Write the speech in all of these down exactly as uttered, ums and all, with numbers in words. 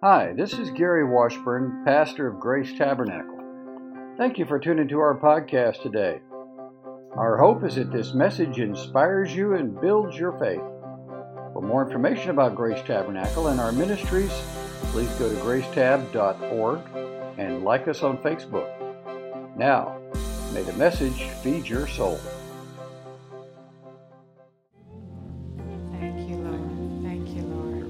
Hi, this is Gary Washburn, pastor of Grace Tabernacle. Thank you for tuning to our podcast today. Our hope is that this message inspires you and builds your faith. For more information about Grace Tabernacle and our ministries, please go to grace tab dot org and like us on Facebook. Now, may the message feed your soul. Thank you, Lord. Thank you, Lord.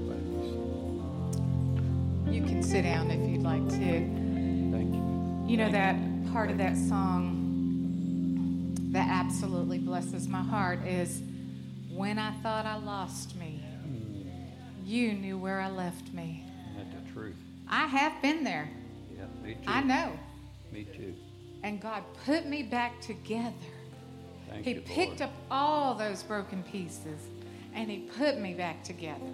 You can sit down if you'd like to. Thank you. You know that part of that song that absolutely blesses my heart is, when I thought I lost me, you knew where I left me. That's the truth. I have been there. Yeah, me too. I know. Me too. And God put me back together. Thank He you, picked Lord. up all those broken pieces and he put me back together.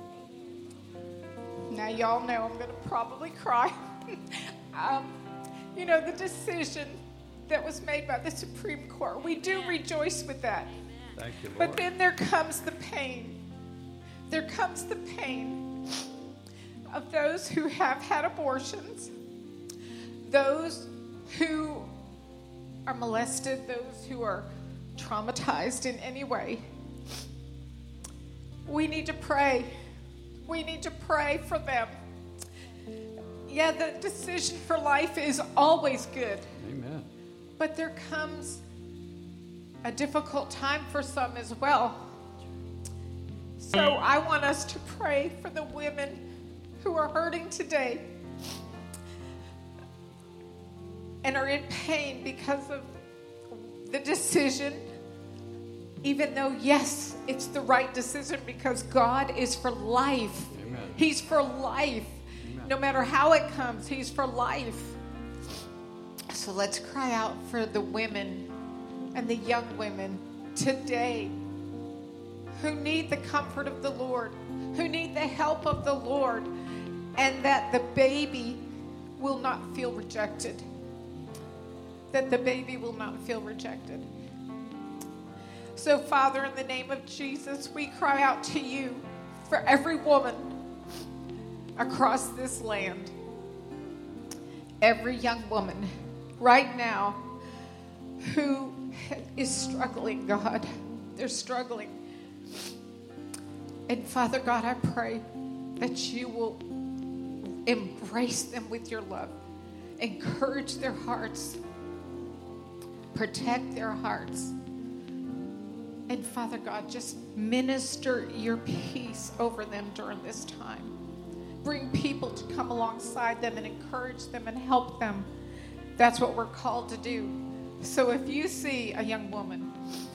Now y'all know I'm going to probably cry. um, you know, the decision that was made by the Supreme Court, we do rejoice with that. Thank you, Lord. But then there comes the pain. There comes the pain of those who have had abortions, those who are molested, those who are traumatized in any way. We need to pray. We need to pray for them. Yeah, the decision for life is always good. Amen. But there comes a difficult time for some as well. So I want us to pray for the women who are hurting today and are in pain because of the decision, even though, yes, it's the right decision because God is for life. Amen. He's for life. Amen. No matter how it comes, He's for life. So let's cry out for the women and the young women today who need the comfort of the Lord, who need the help of the Lord, and that the baby will not feel rejected. That the baby will not feel rejected. So, Father, in the name of Jesus, we cry out to you for every woman across this land, every young woman right now who is struggling, God. They're struggling. And Father God, I pray that you will embrace them with your love, encourage their hearts, protect their hearts. And Father God, just minister your peace over them during this time. Bring people to come alongside them and encourage them and help them. That's what we're called to do. So if you see a young woman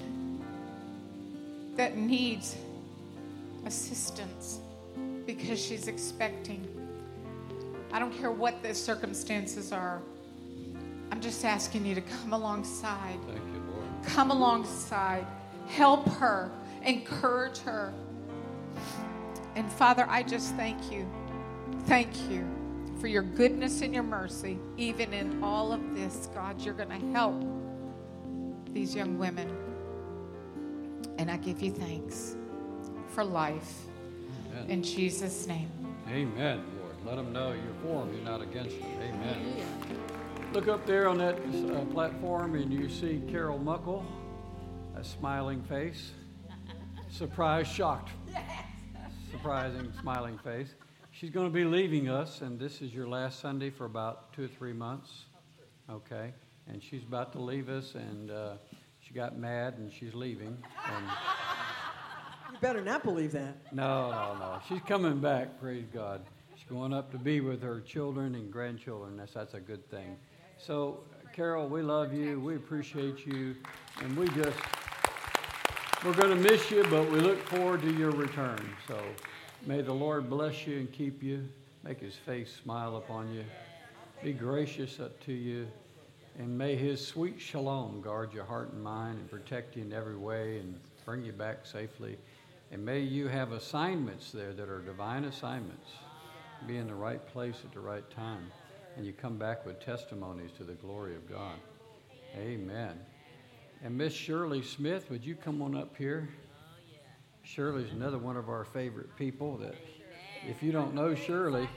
that needs assistance because she's expecting, I don't care what the circumstances are, I'm just asking you to come alongside. Thank you, Lord. Come alongside. Help her. Encourage her. And Father, I just thank you. Thank you for your goodness and your mercy. Even in all of this, God, you're going to help these young women. And I give you thanks for life. Amen. In Jesus' name. Amen, Lord. Let them know you're for them, you're not against them. Amen. Look up there on that uh, platform and you see Carol Muckle, a smiling face. Surprised, shocked. Surprising, smiling face. She's going to be leaving us, and this is your last Sunday for about two or three months. Okay? And she's about to leave us, and uh, she got mad, and she's leaving. And You better not believe that. no, no, no. She's coming back, praise God. She's going up to be with her children and grandchildren. That's, that's a good thing. So, Carol, we love you. We appreciate you. And we just, we're going to miss you, but we look forward to your return. So, may the Lord bless you and keep you. Make his face smile upon you. Be gracious up to you. And may his sweet shalom guard your heart and mind and protect you in every way and bring you back safely. And may you have assignments there that are divine assignments. Be in the right place at the right time. And you come back with testimonies to the glory of God. Amen. And Miss Shirley Smith, would you come on up here? Shirley's another one of our favorite people that if you don't know Shirley,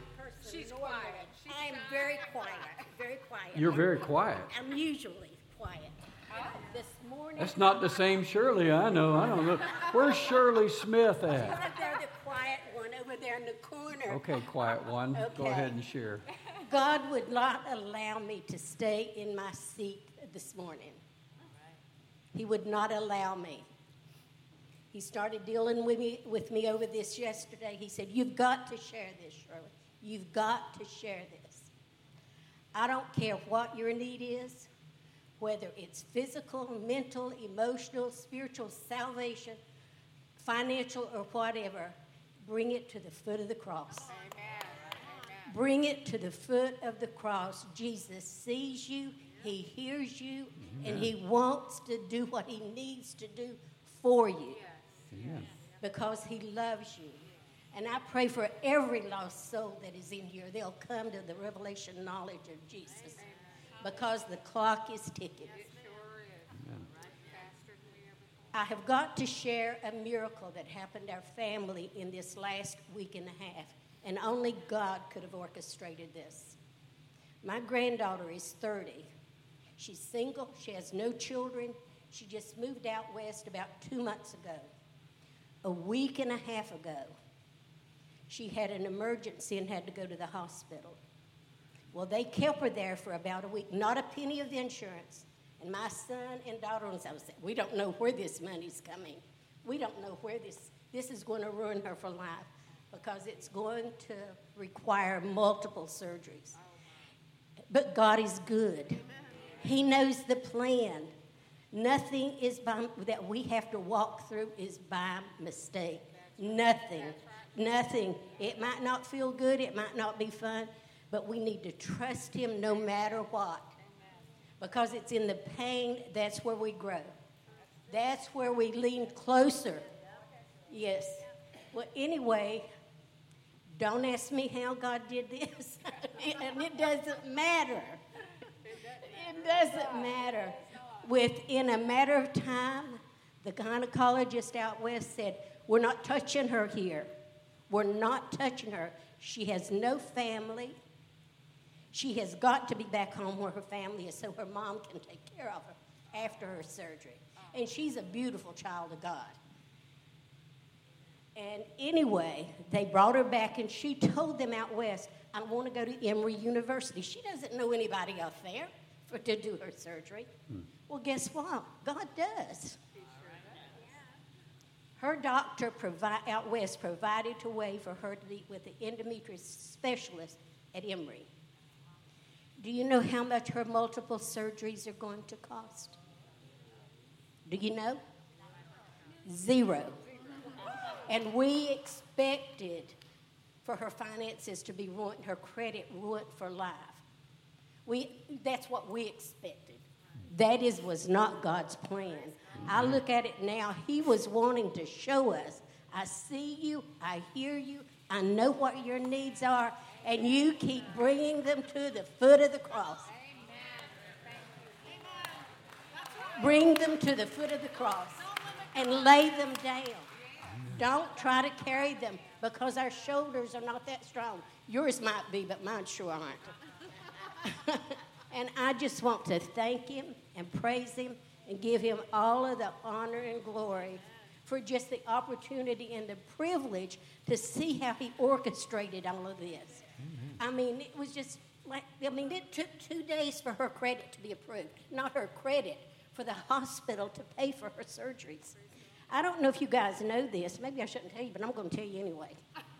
person. She's normally. quiet. She's I'm very quiet, very quiet. You're I'm- very quiet. I'm usually quiet. This morning. That's not the same Shirley I know. I don't know. Where's Shirley Smith at? Over there, the quiet one over there in the corner. Okay, quiet one. Go Okay. ahead and share. God would not allow me to stay in my seat this morning. He would not allow me. He started dealing with me, with me over this yesterday. He said, you've got to share this, Shirley. You've got to share this. I don't care what your need is, whether it's physical, mental, emotional, spiritual, salvation, financial, or whatever, bring it to the foot of the cross. Amen. Bring it to the foot of the cross. Jesus sees you, he hears you, Amen. And he wants to do what he needs to do for you. Amen. Because he loves you. And I pray for every lost soul that is in here, they'll come to the revelation knowledge of Jesus. Because the clock is ticking. Amen. I have got to share a miracle that happened to our family in this last week and a half, and only God could have orchestrated this. My granddaughter is thirty. She's single. She has no children. She just moved out west about two months ago. A week and a half ago, she had an emergency and had to go to the hospital. Well, they kept her there for about a week, not a penny of insurance. And my son and daughter and son said, we don't know where this money's coming. We don't know where this, this is going to ruin her for life because it's going to require multiple surgeries. But God is good. He knows the plan. Nothing is by, that we have to walk through is by mistake. Nothing. Nothing. It might not feel good. It might not be fun. But we need to trust him no matter what. Because it's in the pain, that's where we grow. That's where we lean closer. Yes. Well, anyway, don't ask me how God did this. And it doesn't matter. It doesn't matter. Within a matter of time, the gynecologist out west said, we're not touching her here. We're not touching her. She has no family. She has got to be back home where her family is so her mom can take care of her after her surgery. And she's a beautiful child of God. And anyway, they brought her back, and she told them out west, I want to go to Emory University. She doesn't know anybody out there for, to do her surgery. Hmm. Well, guess what? God does. Her doctor provi- out west provided a way for her to meet with the endometriosis specialist at Emory. Do you know how much her multiple surgeries are going to cost? Do you know? Zero. And we expected for her finances to be ruined, her credit ruined for life. We, that's what we expected. That is, was not God's plan. I look at it now, he was wanting to show us, I see you, I hear you, I know what your needs are, and you keep bringing them to the foot of the cross. Bring them to the foot of the cross and lay them down. Don't try to carry them because our shoulders are not that strong. Yours might be, but mine sure aren't. And I just want to thank him and praise him and give him all of the honor and glory for just the opportunity and the privilege to see how he orchestrated all of this. I mean, it was just like, I mean, it took two days for her credit to be approved. Not her credit, for the hospital to pay for her surgeries. I don't know if you guys know this. Maybe I shouldn't tell you, but I'm going to tell you anyway.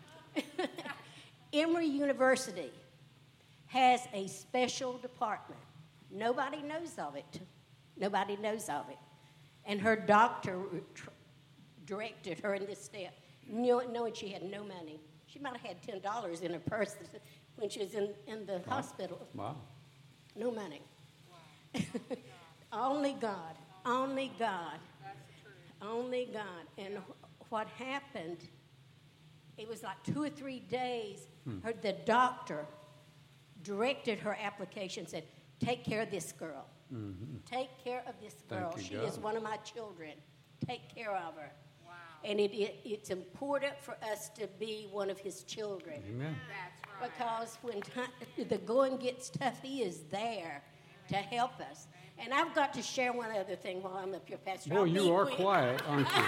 Emory University has a special department. Nobody knows of it. Nobody knows of it. And her doctor tr- directed her in this step, knowing she had no money. She might have had ten dollars in her purse when she was in, in the wow. hospital. Wow. No money. Wow. Only God. Only God. Only God. And what happened, it was like two or three days, hmm. her, the doctor directed her application, said, take care of this girl. Mm-hmm. Take care of this girl. You, she God. is one of my children. Take care of her. Wow. And it, it, it's important for us to be one of his children. Amen. Because when t- the going gets tough, he is there to help us. And I've got to share one other thing while I'm up here, Pastor. Boy, I'll you be are quick. quiet, aren't you?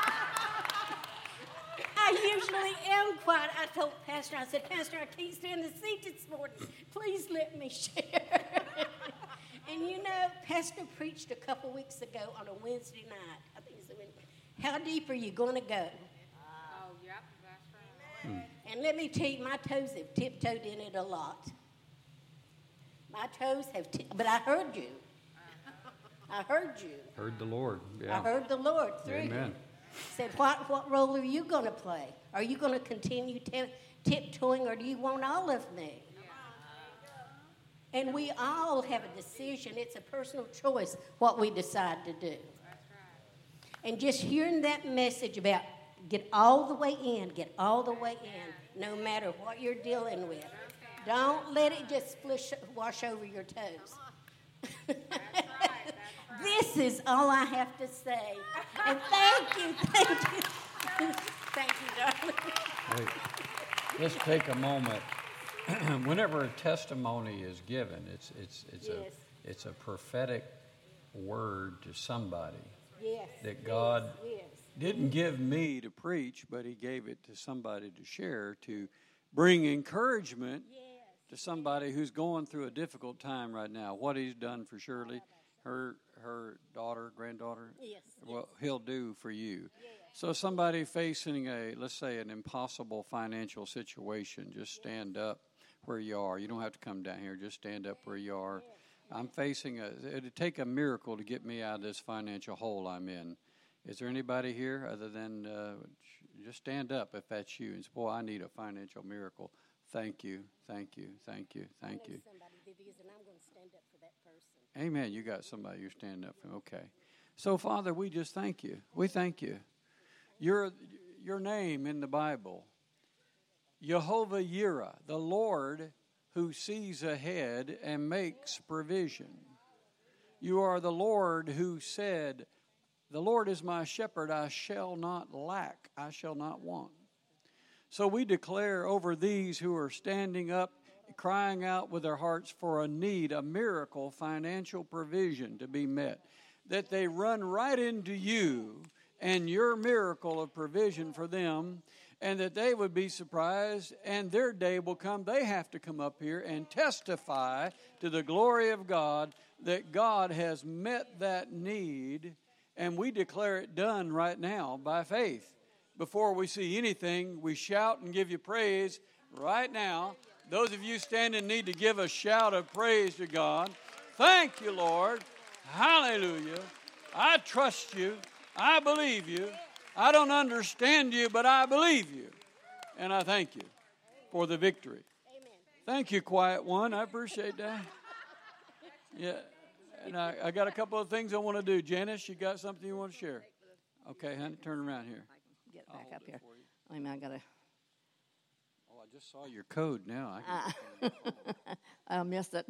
I usually am quiet. I told Pastor, I said, Pastor, I can't stand the seat this morning. Please let me share. And you know, Pastor preached a couple weeks ago on a Wednesday night. I think it's a Wednesday. How deep are you going to go? Oh, yep, that's right. Hmm. And let me tell you, my toes have tiptoed in it a lot. My toes have, t- but I heard you. I heard you. Heard the Lord. Yeah. I heard the Lord through Amen. you. Said, what, what role are you going to play? Are you going to continue t- tiptoeing, or do you want all of me? And we all have a decision. It's a personal choice what we decide to do. And just hearing that message about get all the way in, get all the way in, no matter what you're dealing with. Don't let it just splish, wash over your toes. That's right, that's right. This is all I have to say. And thank you, thank you. Thank you, darling. Wait. Let's take a moment. Whenever a testimony is given, it's it's it's Yes. a it's a prophetic word to somebody Yes. that God Yes. didn't give me to preach, but He gave it to somebody to share, to bring encouragement Yes. to somebody who's going through a difficult time right now. What He's done for Shirley, her her daughter, granddaughter, Yes. what He'll do for you. So somebody facing a, let's say, an impossible financial situation, just stand up where you are. You don't have to come down here. Just stand up where you are. I'm facing a, it'd take a miracle to get me out of this financial hole I'm in. Is there anybody here other than, uh, just stand up if that's you and say, boy, I need a financial miracle. Thank you, thank you, thank you, thank you. Somebody did these, and I'm going to stand up for that person. Amen. You got somebody you're standing up for. Okay. So, Father, we just thank you. We thank you. Your, your name in the Bible, Jehovah Yireh, the Lord who sees ahead and makes provision. You are the Lord who said, the Lord is my shepherd, I shall not lack, I shall not want. So we declare over these who are standing up, crying out with their hearts for a need, a miracle, financial provision to be met, that they run right into you and your miracle of provision for them, and that they would be surprised, and their day will come. They have to come up here and testify to the glory of God that God has met that need, and we declare it done right now by faith. Before we see anything, we shout and give you praise right now. Those of you standing need to give a shout of praise to God. Thank you, Lord. Hallelujah. I trust you. I believe you. I don't understand you, but I believe you. And I thank you for the victory. Amen. Thank you, quiet one. I appreciate that. Yeah. And I, I got a couple of things I want to do. Janice, you got something you want to share? Okay, honey, turn around here. Get back up here. I mean, I gotta. Oh, I just saw your code now. I can I missed it.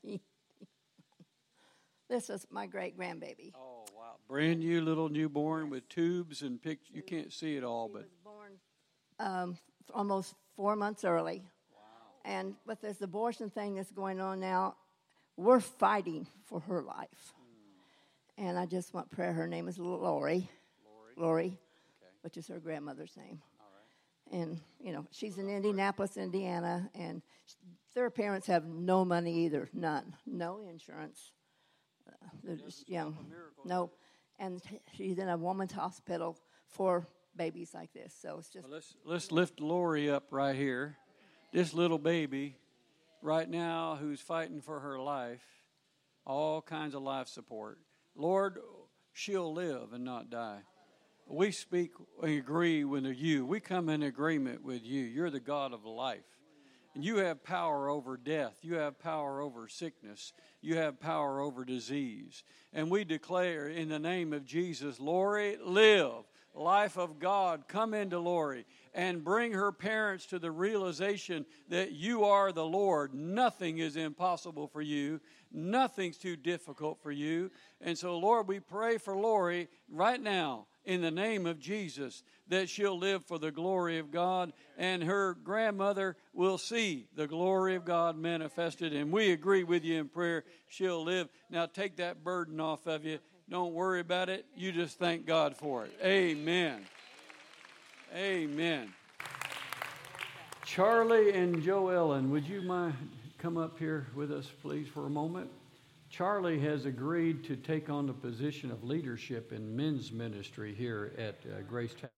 This is my great grandbaby. Oh, wow. Brand new little newborn with tubes and pictures. You can't see it all, She but was born um, almost four months early. Wow. And with this abortion thing that's going on now, we're fighting for her life. Mm. And I just want prayer. Her name is Lori. Lori. Lori, okay. Which is her grandmother's name. All right. And, you know, she's in Indianapolis, Indiana, and their parents have no money either, none, no insurance. Uh, they're just young. No. And she's in a woman's hospital for babies like this. So it's just. Well, let's, let's lift Lori up right here. This little baby right now who's fighting for her life, all kinds of life support. Lord, she'll live and not die. We speak and agree with you. We come in agreement with you. You're the God of life. And you have power over death. You have power over sickness. You have power over disease. And we declare in the name of Jesus, Lori, live. Life of God, come into Lori. and bring her parents to the realization that you are the Lord. Nothing is impossible for you. Nothing's too difficult for you. And so, Lord, we pray for Lori right now in the name of Jesus that she'll live for the glory of God, and her grandmother will see the glory of God manifested. And we agree with you in prayer. She'll live. Now take that burden off of you. Don't worry about it. You just thank God for it. Amen. Amen. Charlie and Joellen, would you mind come up here with us, please, for a moment? Charlie has agreed to take on the position of leadership in men's ministry here at uh, Grace Tabernacle.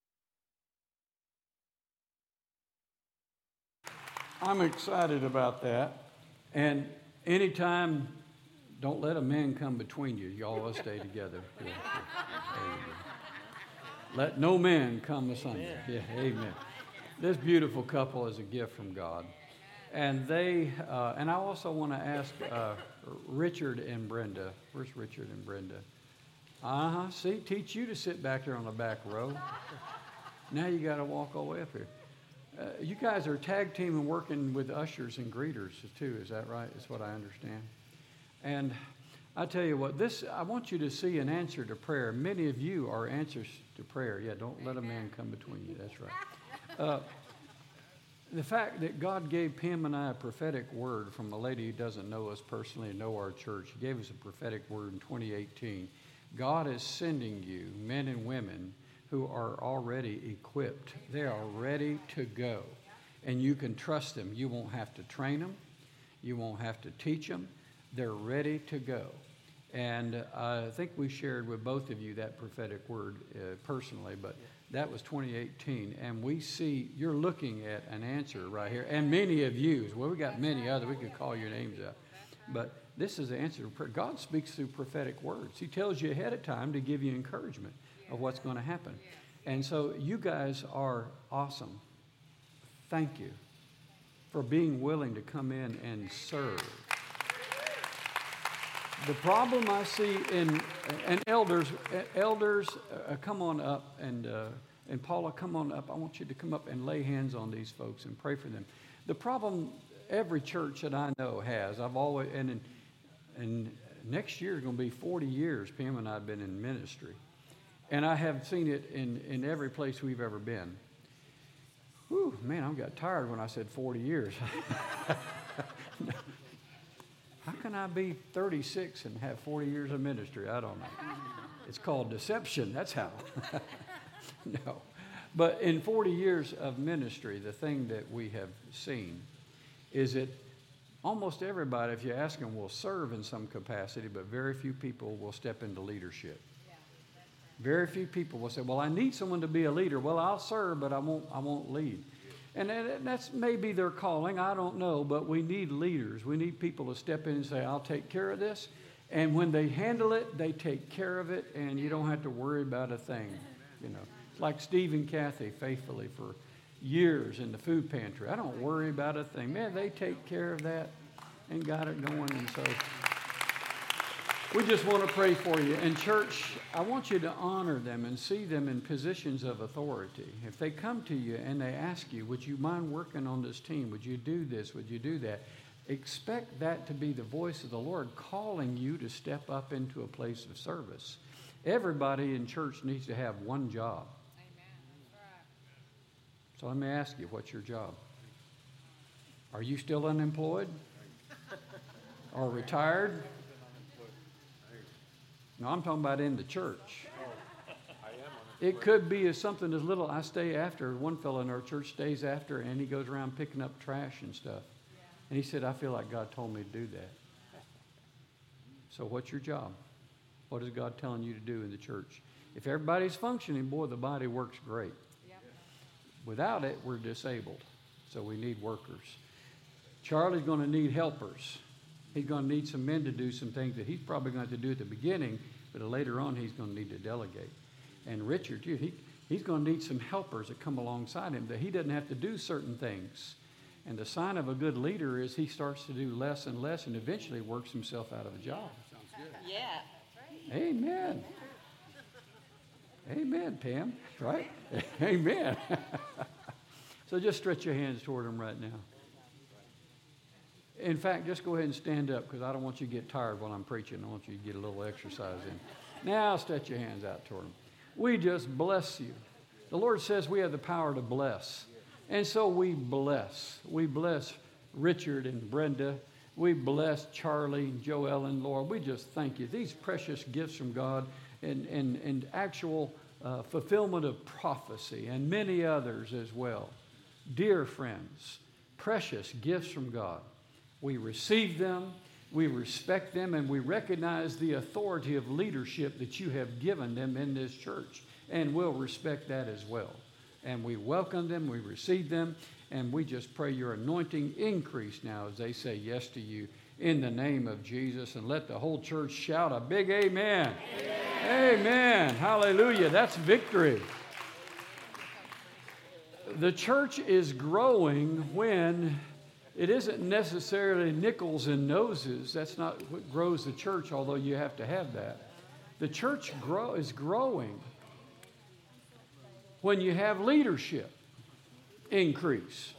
I'm excited about that. And anytime, don't let a man come between you. You all stay together. Yeah, yeah. Let no man come asunder. Yeah, amen. This beautiful couple is a gift from God. And they, uh, and I also want to ask uh, Richard and Brenda. Where's Richard and Brenda? Uh-huh. See, teach you to sit back there on the back row. Now you got to walk all the way up here. Uh, you guys are tag team and working with ushers and greeters too. Is that right? That's what I understand. And I tell you what, this, I want you to see an answer to prayer. Many of you are answers to prayer. Yeah, don't let a man come between you. That's right. Uh, the fact that God gave Pam and I a prophetic word from a lady who doesn't know us personally and know our church. He gave us a prophetic word in twenty eighteen. God is sending you, men and women, who are already equipped. They are ready to go. And you can trust them. You won't have to train them. You won't have to teach them. They're ready to go. And uh, I think we shared with both of you that prophetic word uh, personally, but that was twenty eighteen. And we see, you're looking at an answer right here. And many of you, well, we got many other, we could call your names out. But this is the answer to prayer. God speaks through prophetic words. He tells you ahead of time to give you encouragement of what's going to happen. And so you guys are awesome. Thank you for being willing to come in and serve. The problem I see in, and elders, elders, uh, come on up, and uh, and Paula, come on up. I want you to come up and lay hands on these folks and pray for them. The problem every church that I know has, I've always, and in, and next year is going to be forty years Pam and I have been in ministry. And I have seen it in, in every place we've ever been. Whew, man, I got tired when I said forty years. How can I be thirty-six and have forty years of ministry? I don't know. It's called deception. That's how. No. But in forty years of ministry, the thing that we have seen is that almost everybody, if you ask them, will serve in some capacity, but very few people will step into leadership. Very few people will say, well, I need someone to be a leader. Well, I'll serve, but I won't, I won't lead. And that's maybe their calling. I don't know, but we need leaders. We need people to step in and say, I'll take care of this. And when they handle it, they take care of it, and you don't have to worry about a thing. You know, it's like Steve and Kathy faithfully for years in the food pantry. I don't worry about a thing. Man, they take care of that and got it going. And so we just want to pray for you. And church, I want you to honor them and see them in positions of authority. If they come to you and they ask you, would you mind working on this team? Would you do this? Would you do that? Expect that to be the voice of the Lord calling you to step up into a place of service. Everybody in church needs to have one job. Amen. That's right. So let me ask you, what's your job? Are you still unemployed? Or retired? No, I'm talking about in the church. It could be as something as little. I stay after, one fellow in our church stays after, and he goes around picking up trash and stuff. And he said, I feel like God told me to do that. So what's your job? What is God telling you to do in the church? If everybody's functioning, boy, the body works great. Without it, we're disabled. So we need workers. Charlie's going to need helpers. He's going to need some men to do some things that he's probably going to have to do at the beginning, but later on he's going to need to delegate. And Richard, too, he, he's going to need some helpers that come alongside him that he doesn't have to do certain things. And the sign of a good leader is he starts to do less and less and eventually works himself out of a job. Sounds good. Yeah. Amen. Amen, Pam. Right? Amen. So just stretch your hands toward them right now. In fact, just go ahead and stand up because I don't want you to get tired while I'm preaching. I want you to get a little exercise in. Now stretch your hands out toward them. We just bless you. The Lord says we have the power to bless. And so we bless. We bless Richard and Brenda. We bless Charlie and Joel and Laura. We just thank you. These precious gifts from God and, and, and actual uh, fulfillment of prophecy and many others as well. Dear friends, precious gifts from God. We receive them, we respect them, and we recognize the authority of leadership that you have given them in this church. And we'll respect that as well. And we welcome them, we receive them, and we just pray your anointing increase now as they say yes to you in the name of Jesus. And let the whole church shout a big amen. Amen. Amen. Hallelujah. That's victory. The church is growing when it isn't necessarily nickels and noses. That's not what grows the church, although you have to have that. The church grow, is growing when you have leadership increase.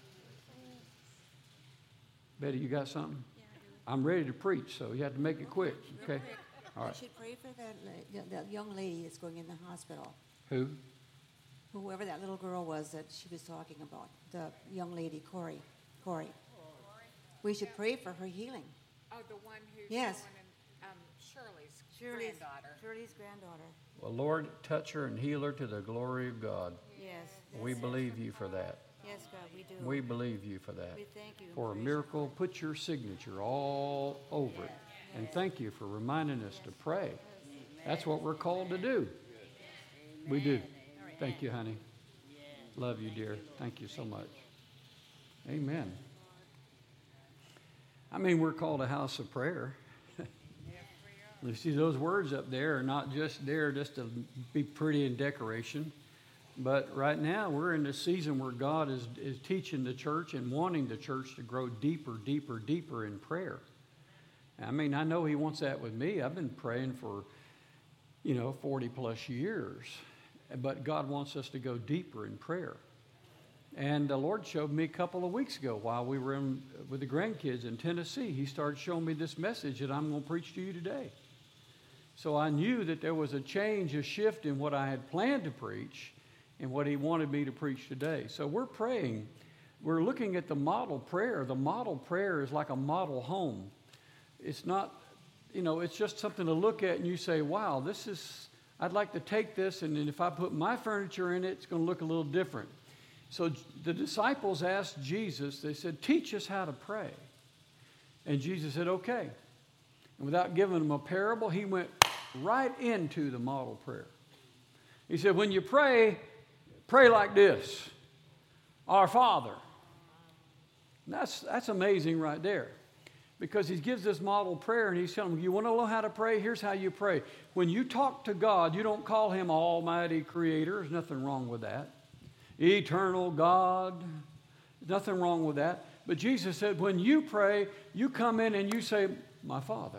Betty, you got something? I'm ready to preach, so you have to make it quick. Okay? All right. I should pray for that, la- that young lady that's going in the hospital. Who? Whoever that little girl was that she was talking about, the young lady, Corey. Corey. We should pray for her healing. Oh, the one who's Yes. going in, um, Shirley's, Shirley's granddaughter. Shirley's granddaughter. Well, Lord, touch her and heal her to the glory of God. Yes. We that's it. believe you for that. Yes, God, we do. We believe you for that. We thank you. and For a praise you. miracle, put your signature all over it. And thank you for reminding us to pray. That's what we're called to do. We do. Thank you, honey. Love you, dear. Thank you so much. Amen. I mean, we're called a house of prayer. You see, those words up there are not just there just to be pretty in decoration. But right now, we're in a season where God is, is teaching the church and wanting the church to grow deeper, deeper, deeper in prayer. I mean, I know He wants that with me. I've been praying for, you know, forty plus years. But God wants us to go deeper in prayer. And the Lord showed me a couple of weeks ago while we were in, with the grandkids in Tennessee. He started showing me this message that I'm going to preach to you today. So I knew that there was a change, a shift in what I had planned to preach and what He wanted me to preach today. So we're praying. We're looking at the model prayer. The model prayer is like a model home. It's not, you know, it's just something to look at and you say, wow, this is, I'd like to take this, and then if I put my furniture in it, it's going to look a little different. So the disciples asked Jesus, they said, teach us how to pray. And Jesus said, okay. And without giving them a parable, He went right into the model prayer. He said, when you pray, pray like this, Our Father. And that's, that's amazing right there. Because He gives this model prayer and He's telling them, you want to know how to pray? Here's how you pray. When you talk to God, you don't call Him Almighty Creator. There's nothing wrong with that. Eternal God. There's nothing wrong with that. But Jesus said, when you pray, you come in and you say, my Father.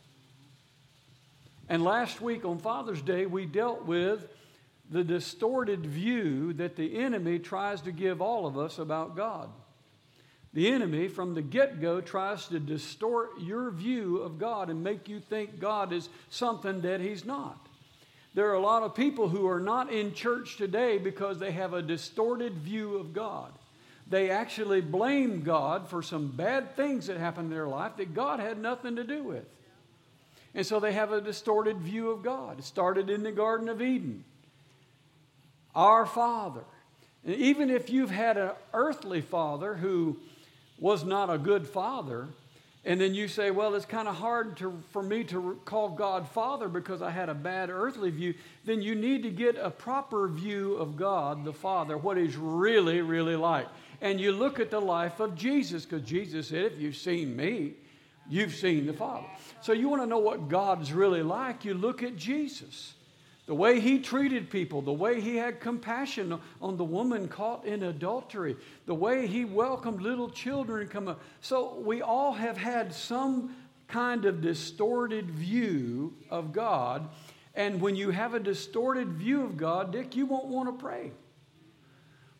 And last week on Father's Day, we dealt with the distorted view that the enemy tries to give all of us about God. The enemy, from the get-go, tries to distort your view of God and make you think God is something that He's not. There are a lot of people who are not in church today because they have a distorted view of God. They actually blame God for some bad things that happened in their life that God had nothing to do with. And so they have a distorted view of God. It started in the Garden of Eden. Our Father. And even if you've had an earthly father who was not a good father, and then you say, well, it's kind of hard to, for me to call God Father because I had a bad earthly view, then you need to get a proper view of God, the Father, what He's really, really like. And you look at the life of Jesus, because Jesus said, if you've seen me, you've seen the Father. So you want to know what God's really like, you look at Jesus. The way He treated people, the way He had compassion on the woman caught in adultery, the way He welcomed little children come up. So we all have had some kind of distorted view of God. And when you have a distorted view of God, Dick, you won't want to pray.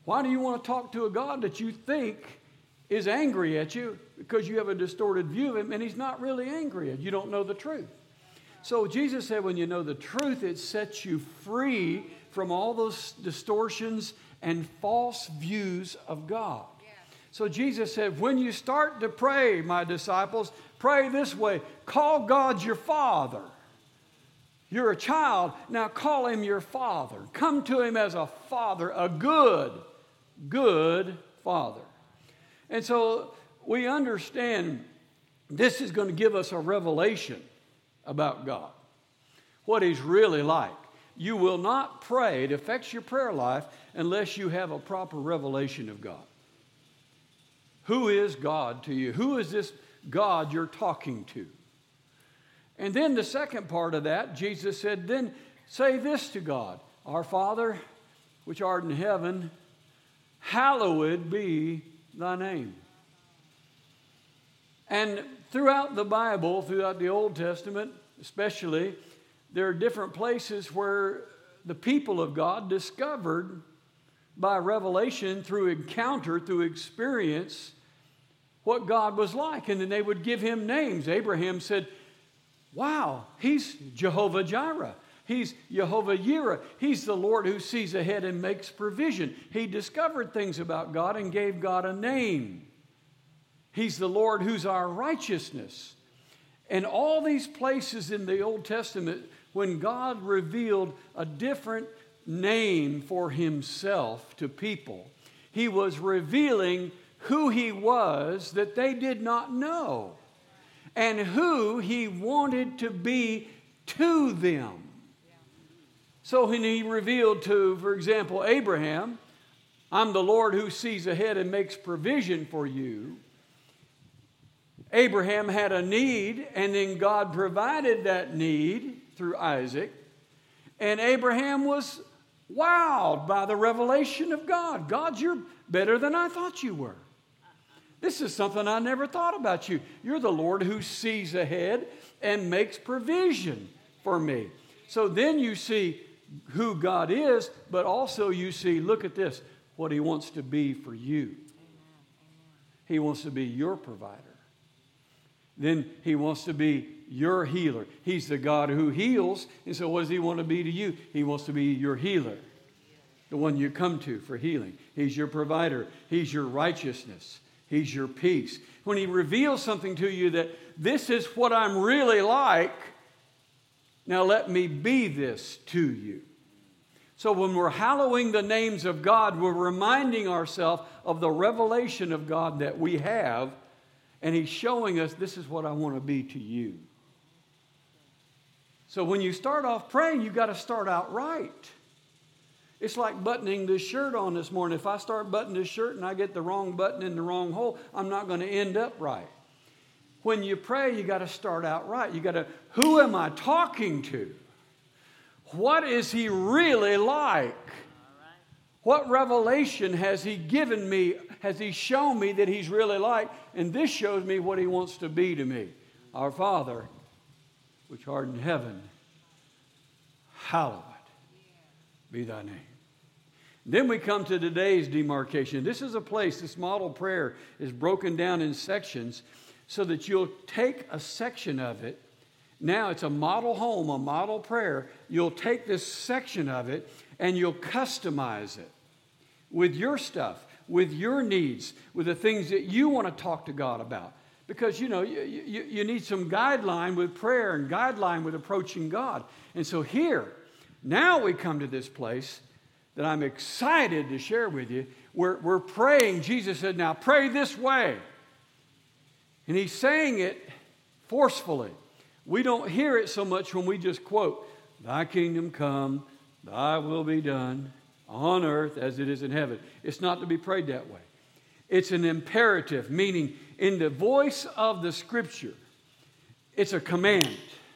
Why do you want to talk to a God that you think is angry at you? Because you have a distorted view of him, and he's not really angry at you. You don't know the truth. So Jesus said when you know the truth, it sets you free from all those distortions and false views of God. So Jesus said, when you start to pray, my disciples, pray this way. Call God your Father. You're a child, now call him your Father. Come to him as a Father, a good, good Father. And so we understand this is going to give us a revelation about God, what he's really like. You will not pray, it affects your prayer life, unless you have a proper revelation of God. Who is God to you? Who is this God you're talking to? And then the second part of that, Jesus said, then say this to God, our Father, which art in heaven, hallowed be thy name. And throughout the Bible, throughout the Old Testament especially, there are different places where the people of God discovered by revelation, through encounter, through experience, what God was like. And then they would give him names. Abraham said, wow, he's Jehovah Jireh. He's Jehovah Yireh. He's the Lord who sees ahead and makes provision. He discovered things about God and gave God a name. He's the Lord who's our righteousness. And all these places in the Old Testament, when God revealed a different name for himself to people, he was revealing who he was that they did not know, and who he wanted to be to them. So when he revealed to, for example, Abraham, I'm the Lord who sees ahead and makes provision for you. Abraham had a need, and then God provided that need through Isaac. And Abraham was wowed by the revelation of God. God, you're better than I thought you were. This is something I never thought about you. You're the Lord who sees ahead and makes provision for me. So then you see who God is, but also you see, look at this, what he wants to be for you. He wants to be your provider. Then he wants to be your healer. He's the God who heals. And so what does he want to be to you? He wants to be your healer, the one you come to for healing. He's your provider. He's your righteousness. He's your peace. When he reveals something to you that this is what I'm really like, now let me be this to you. So when we're hallowing the names of God, we're reminding ourselves of the revelation of God that we have. And he's showing us, this is what I want to be to you. So when you start off praying, you've got to start out right. It's like buttoning this shirt on this morning. If I start buttoning this shirt and I get the wrong button in the wrong hole, I'm not going to end up right. When you pray, you got to start out right. You got to, who am I talking to? What is he really like? What revelation has he given me? Has he shown me that he's really like? And this shows me what he wants to be to me. Our Father, which art in heaven, hallowed be thy name. Then we come to today's demarcation. This is a place, this model prayer is broken down in sections so that you'll take a section of it. Now it's a model home, a model prayer. You'll take this section of it and you'll customize it with your stuff, with your needs, with the things that you want to talk to God about. Because, you know, you, you, you need some guideline with prayer and guideline with approaching God. And so here, now we come to this place that I'm excited to share with you. We're, we're praying. Jesus said, now pray this way. And he's saying it forcefully. We don't hear it so much when we just quote, thy kingdom come, thy will be done on earth as it is in heaven. It's not to be prayed that way. It's an imperative, meaning in the voice of the Scripture, it's a command.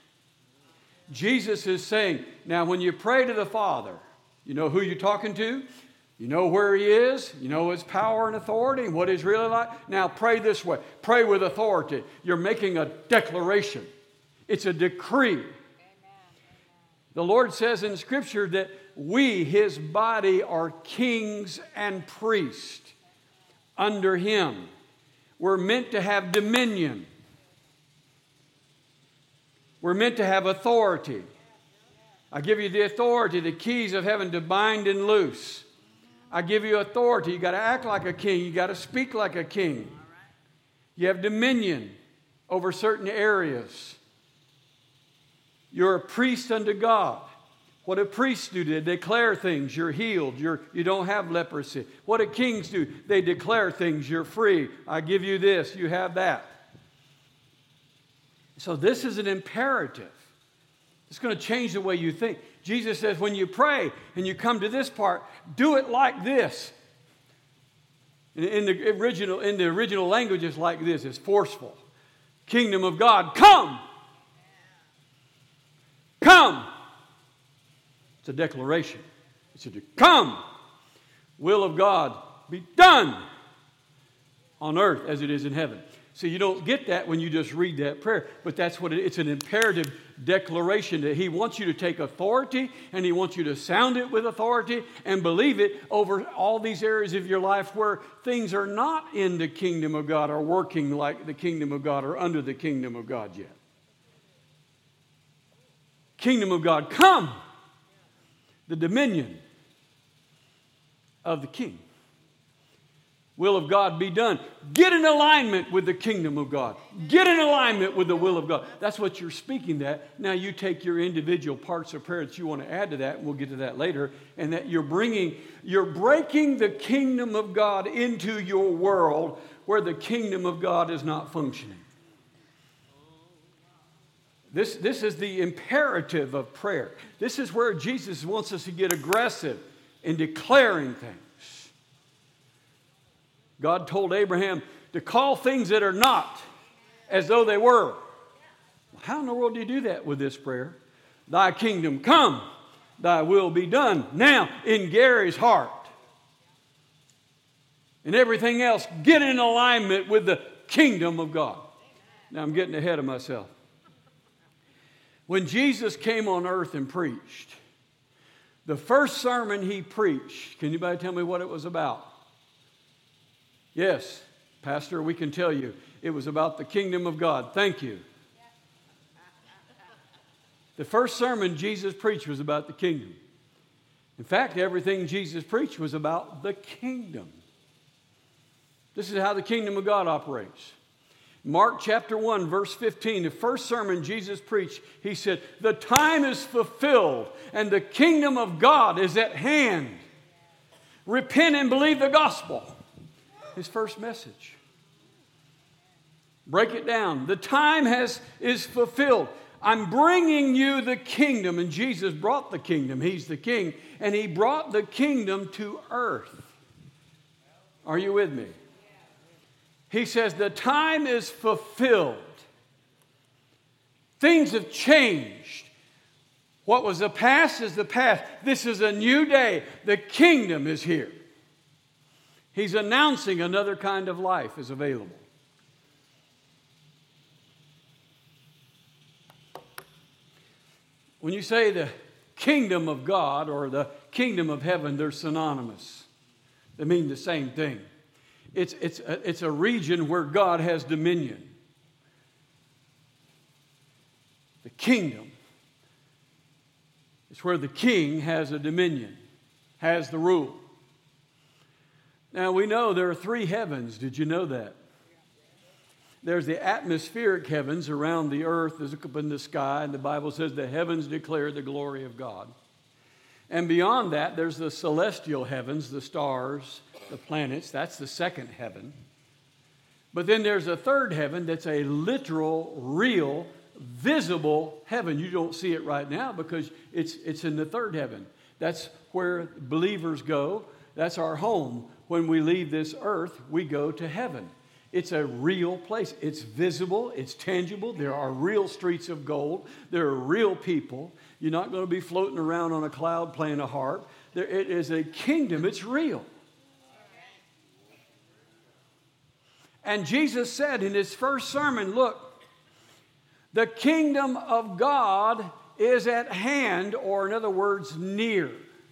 Jesus is saying, now when you pray to the Father, you know who you're talking to? You know where he is? You know his power and authority and what he's really like? Now pray this way. Pray with authority. You're making a declaration. It's a decree. Amen. The Lord says in Scripture that we, his body, are kings and priests under him. We're meant to have dominion. We're meant to have authority. I give you the authority, the keys of heaven to bind and loose. I give you authority. You got to act like a king. You got to speak like a king. You have dominion over certain areas. You're a priest unto God. What do priests do? They declare things. You're healed. You're, you don't have leprosy. What do kings do? They declare things. You're free. I give you this. You have that. So this is an imperative. It's going to change the way you think. Jesus says when you pray and you come to this part, do it like this. In, in the original, in the original language, it's like this. It's forceful. Kingdom of God, come. Come. It's a declaration. It's a de- come. Will of God be done on earth as it is in heaven. So you don't get that when you just read that prayer, but that's what it, it's an imperative declaration that he wants you to take authority and he wants you to sound it with authority and believe it over all these areas of your life where things are not in the kingdom of God or working like the kingdom of God or under the kingdom of God yet. Kingdom of God, come. The dominion of the king. Will of God be done. Get in alignment with the kingdom of God. Get in alignment with the will of God. That's what you're speaking that. Now you take your individual parts of prayer that you want to add to that, and we'll get to that later, and that you're bringing, you're breaking the kingdom of God into your world where the kingdom of God is not functioning. This, this is the imperative of prayer. This is where Jesus wants us to get aggressive in declaring things. God told Abraham to call things that are not as though they were. How in the world do you do that with this prayer? Thy kingdom come, thy will be done. Now, in Gary's heart. And everything else, get in alignment with the kingdom of God. Now, I'm getting ahead of myself. When Jesus came on earth and preached, the first sermon he preached, can anybody tell me what it was about? Yes, Pastor, we can tell you. It was about the kingdom of God. Thank you. The first sermon Jesus preached was about the kingdom. In fact, everything Jesus preached was about the kingdom. This is how the kingdom of God operates. Mark chapter one, verse fifteen, the first sermon Jesus preached, he said, the time is fulfilled and the kingdom of God is at hand. Repent and believe the gospel. His first message. Break it down. The time has is fulfilled. I'm bringing you the kingdom. And Jesus brought the kingdom. He's the king. And he brought the kingdom to earth. Are you with me? He says the time is fulfilled. Things have changed. What was the past is the past. This is a new day. The kingdom is here. He's announcing another kind of life is available. When you say the kingdom of God or the kingdom of heaven, they're synonymous. They mean the same thing. It's, it's, a, it's a region where God has dominion. The kingdom is where the king has a dominion, has the rule. Now, we know there are three heavens. Did you know that? There's the atmospheric heavens around the earth, there's up in the sky, and the Bible says the heavens declare the glory of God. And beyond that, there's the celestial heavens, the stars, the planets. That's the second heaven. But then there's a third heaven that's a literal, real, visible heaven. You don't see it right now because it's, it's in the third heaven. That's where believers go. That's our home. When we leave this earth, we go to heaven. It's a real place. It's visible. It's tangible. There are real streets of gold. There are real people. You're not going to be floating around on a cloud playing a harp. There, it is a kingdom. It's real. And Jesus said in his first sermon, look, the kingdom of God is at hand, or in other words, near.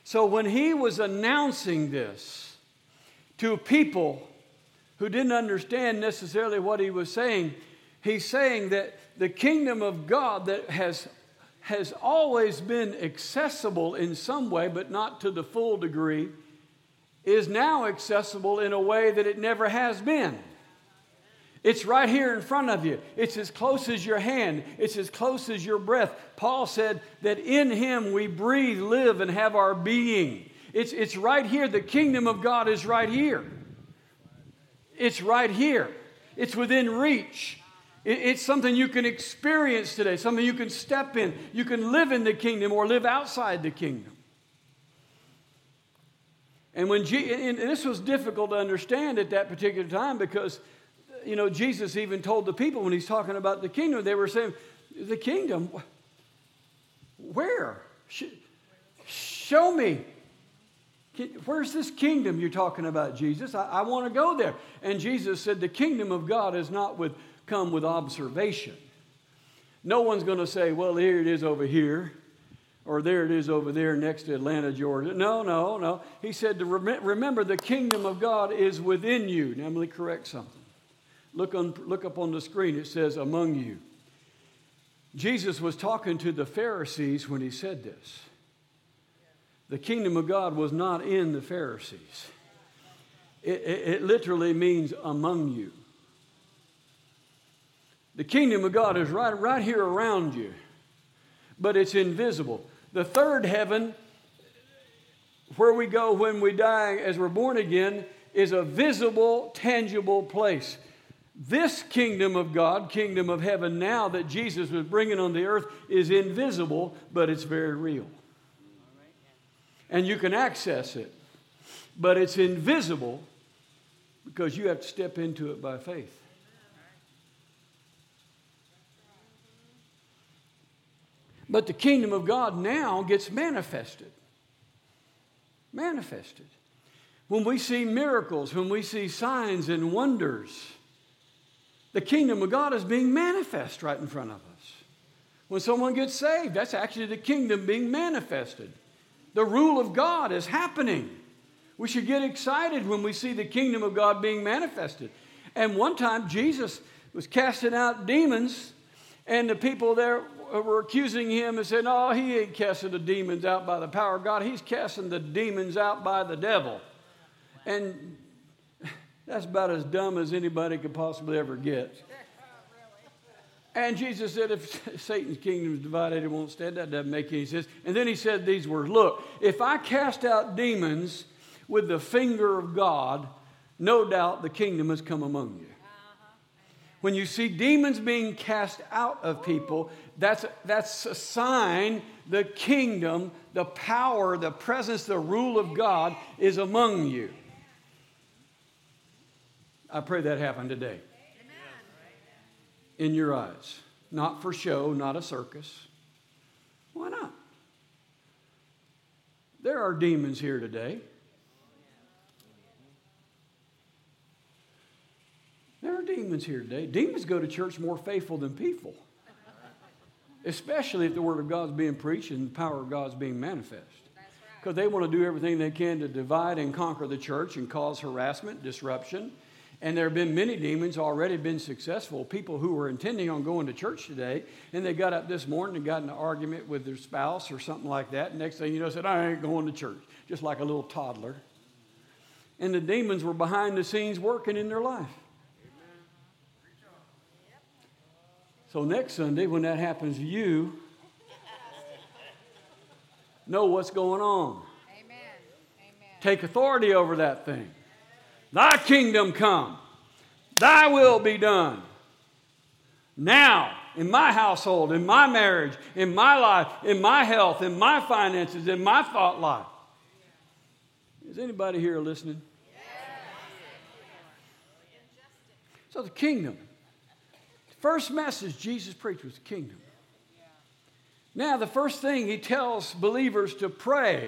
So when he was announcing this to people who didn't understand necessarily what he was saying, he's saying that the kingdom of God that has, has always been accessible in some way, but not to the full degree, is now accessible in a way that it never has been. It's right here in front of you. It's as close as your hand. It's as close as your breath. Paul said that in him we breathe, live, and have our being. It's, it's right here. The kingdom of God is right here. It's right here. It's within reach. It, it's something you can experience today, something you can step in. You can live in the kingdom or live outside the kingdom. And when Je- and this was difficult to understand at that particular time because, you know, Jesus even told the people when he's talking about the kingdom, they were saying, the kingdom? Where? Show me. Where's this kingdom you're talking about, Jesus? I, I want to go there. And Jesus said, the kingdom of God has not with, come with observation. No one's going to say, well, here it is over here, or there it is over there next to Atlanta, Georgia. No, no, no. He said, to rem- remember, the kingdom of God is within you. Now, let me correct something. Look, on, look up on the screen. It says, among you. Jesus was talking to the Pharisees when he said this. The kingdom of God was not in the Pharisees. It, it, it literally means among you. The kingdom of God is right, right here around you, but it's invisible. The third heaven, where we go when we die as we're born again, is a visible, tangible place. This kingdom of God, kingdom of heaven now that Jesus was bringing on the earth is invisible, but it's very real. And you can access it, but it's invisible because you have to step into it by faith. But the kingdom of God now gets manifested. Manifested. When we see miracles, when we see signs and wonders, the kingdom of God is being manifest right in front of us. When someone gets saved, that's actually the kingdom being manifested. The rule of God is happening. We should get excited when we see the kingdom of God being manifested. And one time Jesus was casting out demons, and the people there were accusing him and said, oh, he ain't casting the demons out by the power of God. He's casting the demons out by the devil. And that's about as dumb as anybody could possibly ever get. And Jesus said, if Satan's kingdom is divided, it won't stand. That doesn't make any sense. And then he said these words, look, if I cast out demons with the finger of God, no doubt the kingdom has come among you. When you see demons being cast out of people, that's, that's a sign the kingdom, the power, the presence, the rule of God is among you. I pray that happen today. In your eyes. Not for show, not a circus. Why not? There are demons here today. There are demons here today. Demons go to church more faithful than people. Especially if the word of God's being preached and the power of God's being manifest. Because they want to do everything they can to divide and conquer the church and cause harassment, disruption. And there have been many demons already been successful. People who were intending on going to church today, and they got up this morning and got in an argument with their spouse or something like that. And next thing you know, said, I ain't going to church. Just like a little toddler. And the demons were behind the scenes working in their life. So next Sunday, when that happens to you, know what's going on. Amen. Amen. Take authority over that thing. Thy kingdom come. Thy will be done. Now, in my household, in my marriage, in my life, in my health, in my finances, in my thought life. Is anybody here listening? So the kingdom. First message Jesus preached was the kingdom. Now, the first thing he tells believers to pray,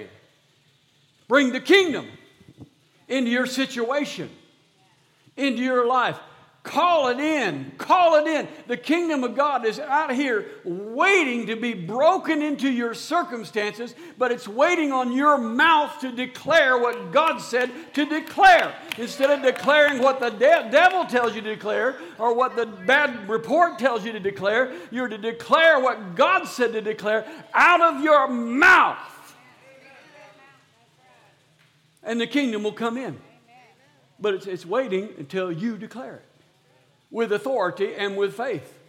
bring the kingdom into your situation, into your life. Call it in. Call it in. The kingdom of God is out here waiting to be broken into your circumstances, but it's waiting on your mouth to declare what God said to declare. Instead of declaring what the de- devil tells you to declare or what the bad report tells you to declare, you're to declare what God said to declare out of your mouth. And the kingdom will come in. But it's, it's waiting until you declare it. With authority and with faith.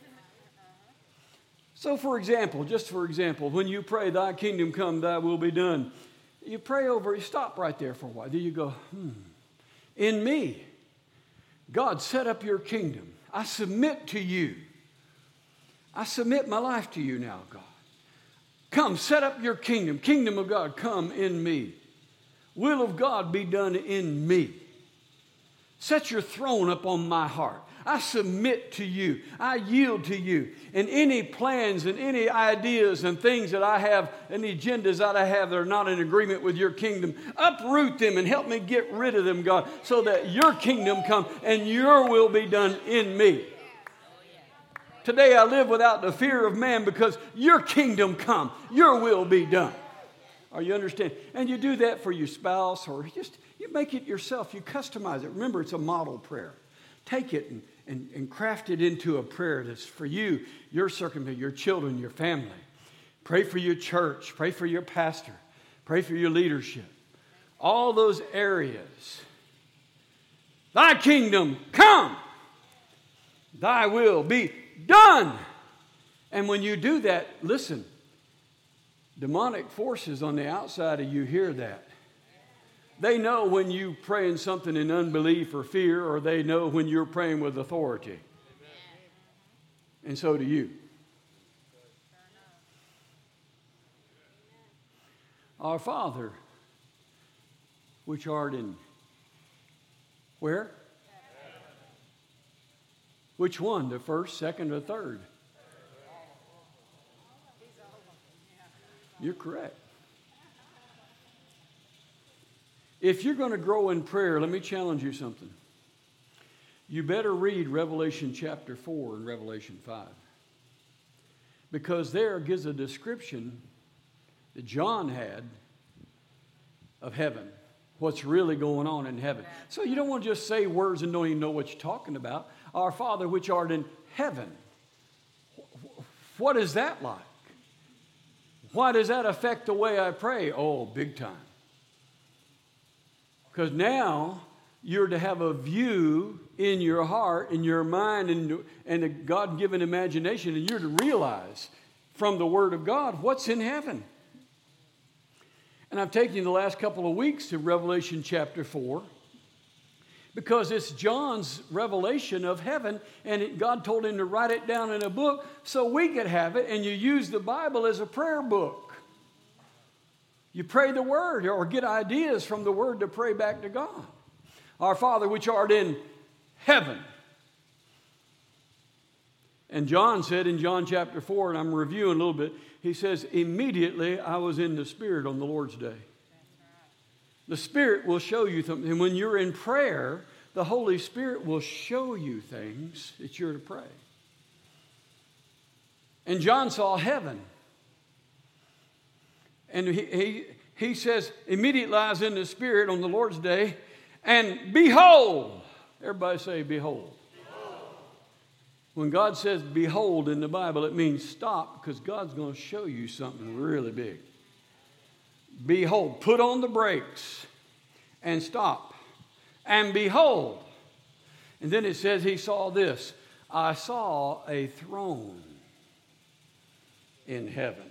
So for example, just for example, when you pray, thy kingdom come, thy will be done, you pray over, you stop right there for a while. Then you go, hmm, in me, God, set up your kingdom. I submit to you. I submit my life to you now, God. Come, set up your kingdom. Kingdom of God, come in me. Will of God be done in me. Set your throne up on my heart. I submit to you. I yield to you. And any plans and any ideas and things that I have, any agendas that I have that are not in agreement with your kingdom, uproot them and help me get rid of them, God, so that your kingdom come and your will be done in me. Today I live without the fear of man because your kingdom come. Your will be done. Are you understand? And you do that for your spouse or just you make it yourself. You customize it. Remember, it's a model prayer. Take it and, and, and craft it into a prayer that's for you, your circumstance, your children, your family. Pray for your church. Pray for your pastor. Pray for your leadership. All those areas. Thy kingdom come. Thy will be done. And when you do that, listen, demonic forces on the outside of you hear that. They know when you praying something in unbelief or fear, or they know when you're praying with authority. Amen. And so do you. Our Father, which art in where? Heaven. Which one? The first, second, or third? You're correct. If you're going to grow in prayer, let me challenge you something. You better read Revelation chapter four and Revelation five. Because there gives a description that John had of heaven. What's really going on in heaven. So you don't want to just say words and don't even know what you're talking about. Our Father which art in heaven. What is that like? Why does that affect the way I pray? Oh, big time. Because now you're to have a view in your heart, in your mind, and, and a God-given imagination, and you're to realize from the Word of God what's in heaven. And I've taken you the last couple of weeks to Revelation chapter four because it's John's revelation of heaven, and it, God told him to write it down in a book so we could have it, and you use the Bible as a prayer book. You pray the Word or get ideas from the Word to pray back to God. Our Father which art in heaven. And John said in John chapter four, and I'm reviewing a little bit, he says, immediately I was in the Spirit on the Lord's day. The Spirit will show you something. And when you're in prayer, the Holy Spirit will show you things that you're to pray. And John saw heaven. And he, he, he says, immediately I was in the Spirit on the Lord's day, and behold, everybody say, behold. Behold. When God says behold in the Bible, it means stop, because God's going to show you something really big. Behold, put on the brakes and stop. And behold, and then it says he saw this, I saw a throne in heaven.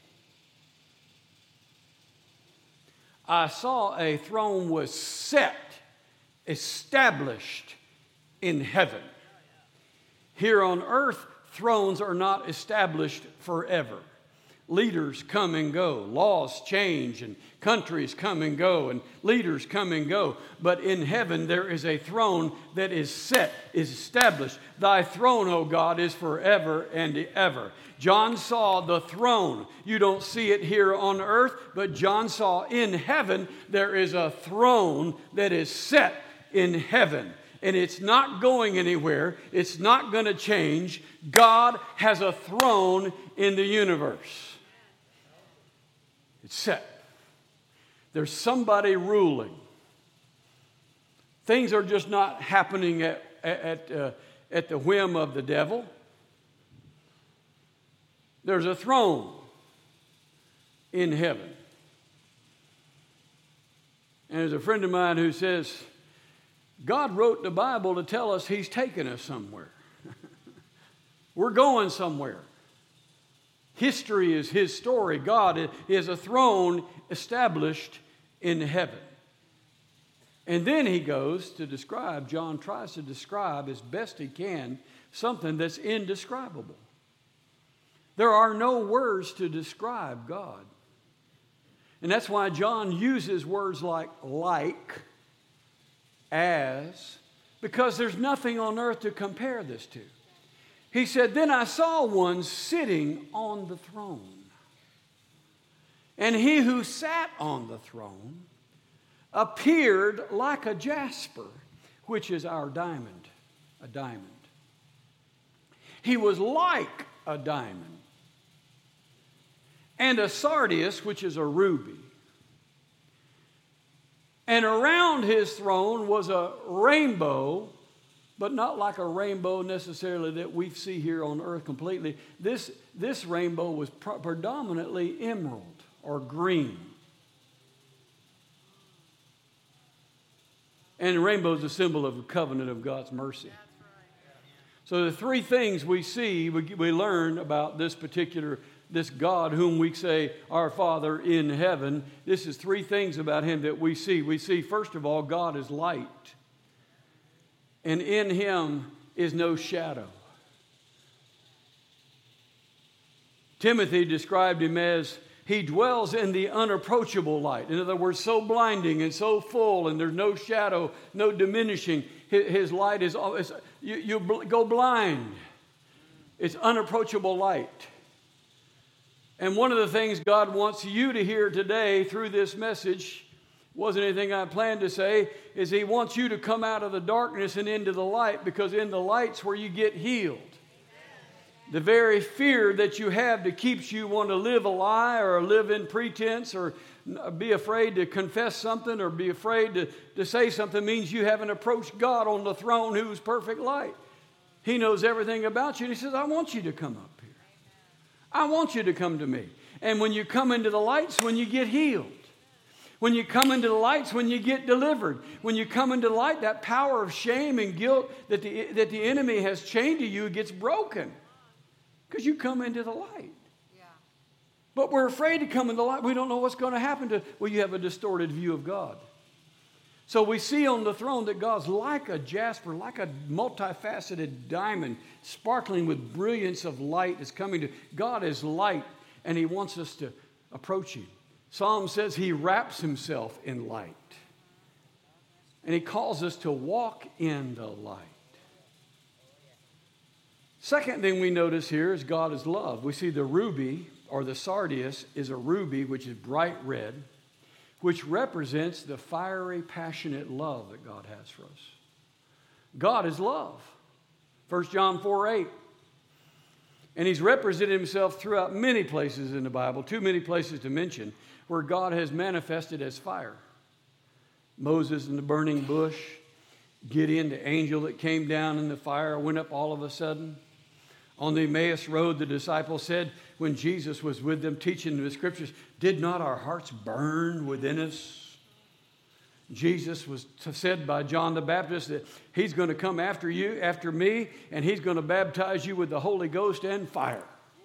I saw a throne was set, established in heaven. Here on earth, thrones are not established forever. Leaders come and go. Laws change and countries come and go and leaders come and go. But in heaven there is a throne that is set, is established. Thy throne, O God, is forever and ever. John saw the throne. You don't see it here on earth, but John saw in heaven there is a throne that is set in heaven. and it's not going anywhere. It's not going to change. God has a throne in the universe. It's set. There's somebody ruling. Things are just not happening at, at, uh, at the whim of the devil. There's a throne in heaven. And there's a friend of mine who says, God wrote the Bible to tell us he's taking us somewhere. We're going somewhere. History is his story. God is a throne established in heaven. And then he goes to describe, John tries to describe as best he can, something that's indescribable. There are no words to describe God. And that's why John uses words like like, as, because there's nothing on earth to compare this to. He said, then I saw one sitting on the throne. And he who sat on the throne appeared like a jasper, which is our diamond, a diamond. He was like a diamond, and a sardius, which is a ruby. And around his throne was a rainbow, but not like a rainbow necessarily that we see here on earth completely. This, this rainbow was pro- predominantly emerald or green. And the rainbow is a symbol of the covenant of God's mercy. So the three things we see, we, we learn about this particular, this God whom we say, our Father in heaven. This is three things about him that we see. We see, first of all, God is light. And in him is no shadow. Timothy described him as he dwells in the unapproachable light. In other words, so blinding and so full, and there's no shadow, no diminishing. His light is, you, you go blind. It's unapproachable light. And one of the things God wants you to hear today through this message, wasn't anything I planned to say, is he wants you to come out of the darkness and into the light, because in the light's where you get healed. The very fear that you have that keeps you want to live a lie or live in pretense or be afraid to confess something or be afraid to, to say something means you haven't approached God on the throne who's perfect light. He knows everything about you, and he says, I want you to come up here. I want you to come to me. And when you come into the lights, when you get healed. When you come into the lights, when you get delivered. When you come into the light, that power of shame and guilt that the, that the enemy has chained to you gets broken. Because you come into the light. Yeah. But we're afraid to come into the light. We don't know what's going to happen to, well, you have a distorted view of God. So we see on the throne that God's like a jasper, like a multifaceted diamond, sparkling with brilliance of light is coming to. God is light, and he wants us to approach him. Psalm says he wraps himself in light. And he calls us to walk in the light. Second thing we notice here is God is love. We see the ruby, or the sardius, is a ruby which is bright red, which represents the fiery, passionate love that God has for us. God is love. First John four eight. And he's represented himself throughout many places in the Bible, too many places to mention, where God has manifested as fire. Moses in the burning bush, Gideon, the angel that came down in the fire, went up all of a sudden. On the Emmaus road, the disciples said, when Jesus was with them teaching the scriptures, did not our hearts burn within us? Jesus was said by John the Baptist that he's going to come after you, after me, and he's going to baptize you with the Holy Ghost and fire.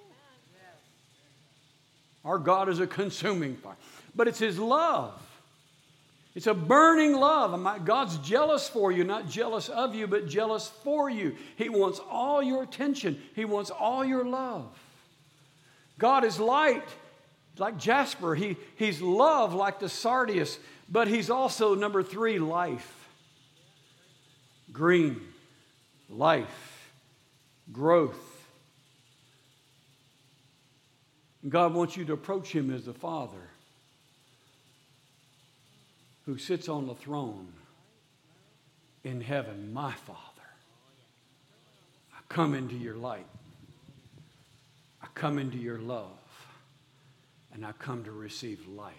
Our God is a consuming fire. But it's his love. It's a burning love. God's jealous for you, not jealous of you, but jealous for you. He wants all your attention. He wants all your love. God is light, like jasper. He, he's love, like the sardius. But he's also, number three, life. Green, life, growth. And God wants you to approach him as the Father who sits on the throne in heaven, my Father, I come into your light. I come into your love. And I come to receive life.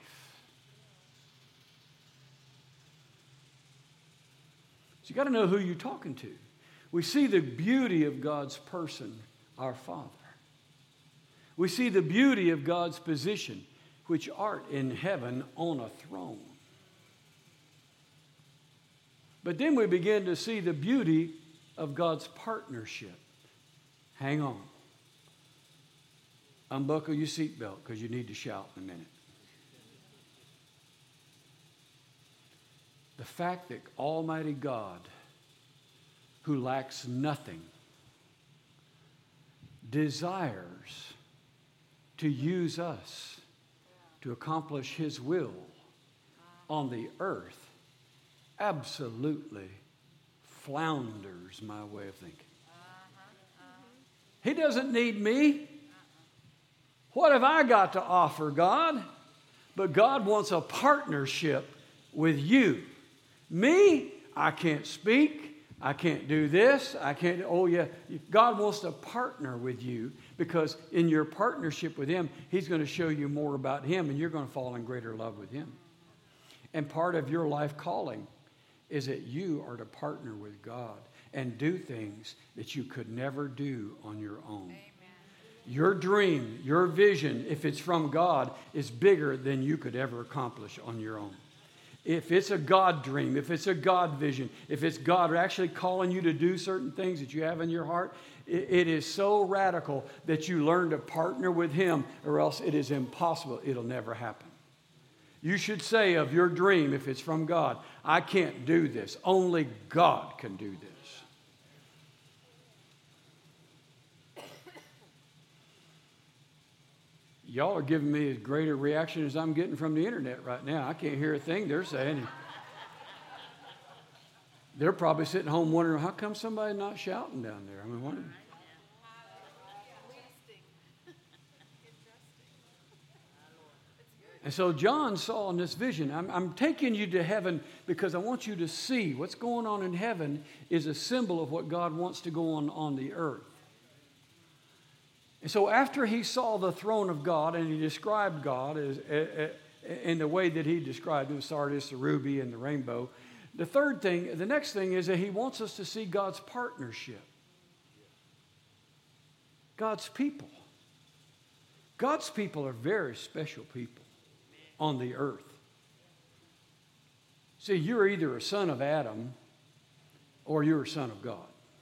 So you got to know who you're talking to. We see the beauty of God's person, our Father. We see the beauty of God's position, which art in heaven on a throne. But then we begin to see the beauty of God's partnership. Hang on. Unbuckle your seatbelt because you need to shout in a minute. The fact that Almighty God, who lacks nothing, desires to use us to accomplish His will on the earth absolutely flounders my way of thinking. He doesn't need me. What have I got to offer God? But God wants a partnership with you. Me, I can't speak. I can't do this. I can't, oh yeah. God wants to partner with you because in your partnership with Him, He's going to show you more about Him and you're going to fall in greater love with Him. And part of your life calling is that you are to partner with God and do things that you could never do on your own. Amen. Your dream, your vision, if it's from God, is bigger than you could ever accomplish on your own. If it's a God dream, if it's a God vision, if it's God actually calling you to do certain things that you have in your heart, it, it is so radical that you learn to partner with Him or else it is impossible. It'll never happen. You should say of your dream, if it's from God, I can't do this. Only God can do this. Y'all are giving me as great a reaction as I'm getting from the internet right now. I can't hear a thing they're saying. They're probably sitting home wondering, how come somebody's not shouting down there? I mean, what? And so John saw in this vision, I'm, I'm taking you to heaven because I want you to see what's going on in heaven is a symbol of what God wants to go on on the earth. And so after he saw the throne of God and he described God as, uh, uh, in the way that he described it, the sardis, the ruby, and the rainbow, the third thing, the next thing is that he wants us to see God's partnership. God's people. God's people are very special people on the earth. See, you're either a son of Adam or you're a son of God.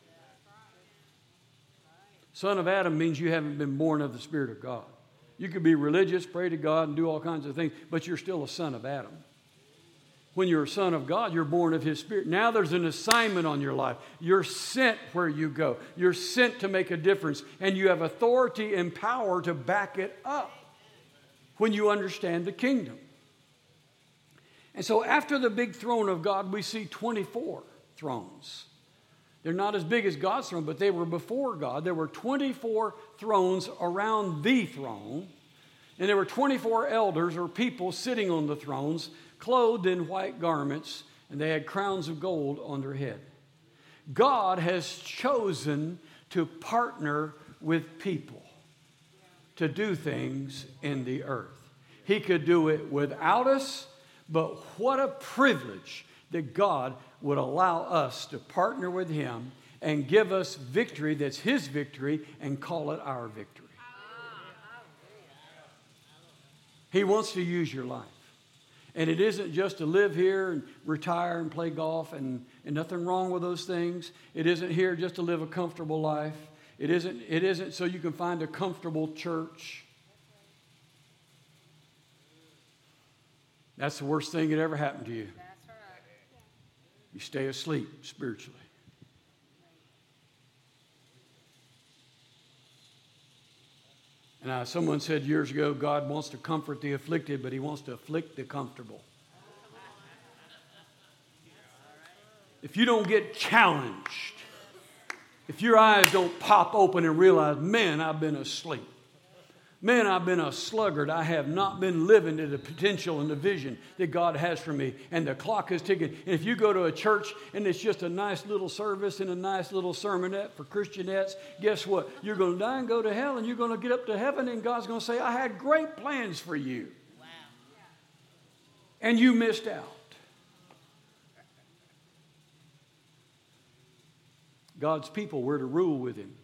Son of Adam means you haven't been born of the Spirit of God. You could be religious, pray to God, and do all kinds of things, but you're still a son of Adam. When you're a son of God, you're born of His Spirit. Now there's an assignment on your life. You're sent where you go. You're sent to make a difference, and you have authority and power to back it up when you understand the kingdom. And so after the big throne of God, we see twenty-four thrones. They're not as big as God's throne, but they were before God. There were twenty-four thrones around the throne. And there were twenty-four elders or people sitting on the thrones, clothed in white garments, and they had crowns of gold on their head. God has chosen to partner with people to do things in the earth. He could do it without us, but what a privilege that God would allow us to partner with Him and give us victory that's His victory and call it our victory. He wants to use your life. And it isn't just to live here and retire and play golf and, and nothing wrong with those things. It isn't here just to live a comfortable life. It isn't, it isn't so you can find a comfortable church. That's the worst thing that ever happened to you. You stay asleep spiritually. And uh, someone said years ago, God wants to comfort the afflicted, but He wants to afflict the comfortable. If you don't get challenged, if your eyes don't pop open and realize, man, I've been asleep, Man, I've been a sluggard. I have not been living to the potential and the vision that God has for me. And the clock is ticking. And if you go to a church and it's just a nice little service and a nice little sermonette for Christianettes, guess what? You're going to die and go to hell, and you're going to get up to heaven, and God's going to say, I had great plans for you. Wow. And you missed out. God's people were to rule with him.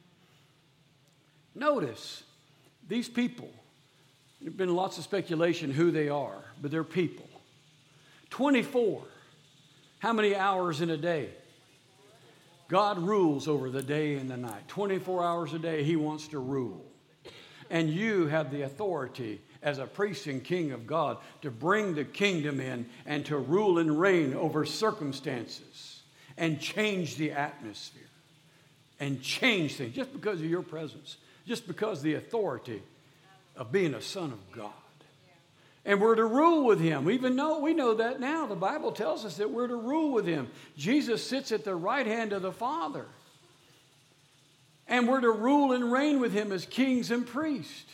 Notice, these people, there's been lots of speculation who they are, but they're people. twenty-four. How many hours in a day? God rules over the day and the night. twenty-four hours a day, he wants to rule. And you have the authority as a priest and king of God to bring the kingdom in and to rule and reign over circumstances and change the atmosphere and change things just because of your presence. Just because of the authority of being a son of God. And we're to rule with him. Even though we know that now, the Bible tells us that we're to rule with him. Jesus sits at the right hand of the Father. And we're to rule and reign with him as kings and priests.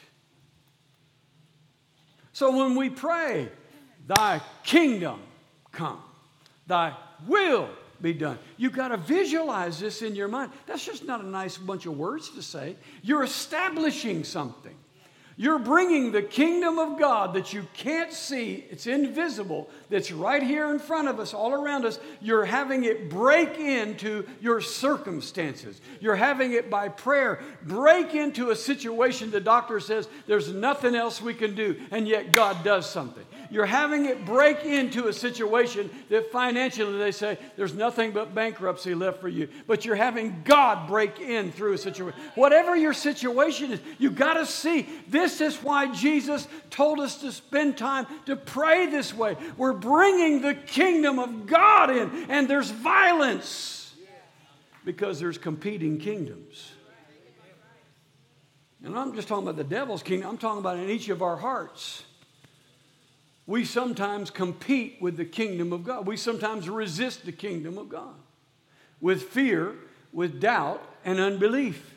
So when we pray, thy kingdom come, thy will be done. You've got to visualize this in your mind. That's just not a nice bunch of words to say. You're establishing something. You're bringing the kingdom of God that you can't see, it's invisible, that's right here in front of us, all around us. You're having it break into your circumstances. You're having it by prayer break into a situation the doctor says there's nothing else we can do, and yet God does something. You're having it break into a situation that financially they say there's nothing but bankruptcy left for you. But you're having God break in through a situation. Whatever your situation is, you've got to see. This is why Jesus told us to spend time to pray this way. We're bringing the kingdom of God in, and there's violence because there's competing kingdoms. And I'm just talking about the devil's kingdom. I'm talking about in each of our hearts. We sometimes compete with the kingdom of God. We sometimes resist the kingdom of God with fear, with doubt, and unbelief.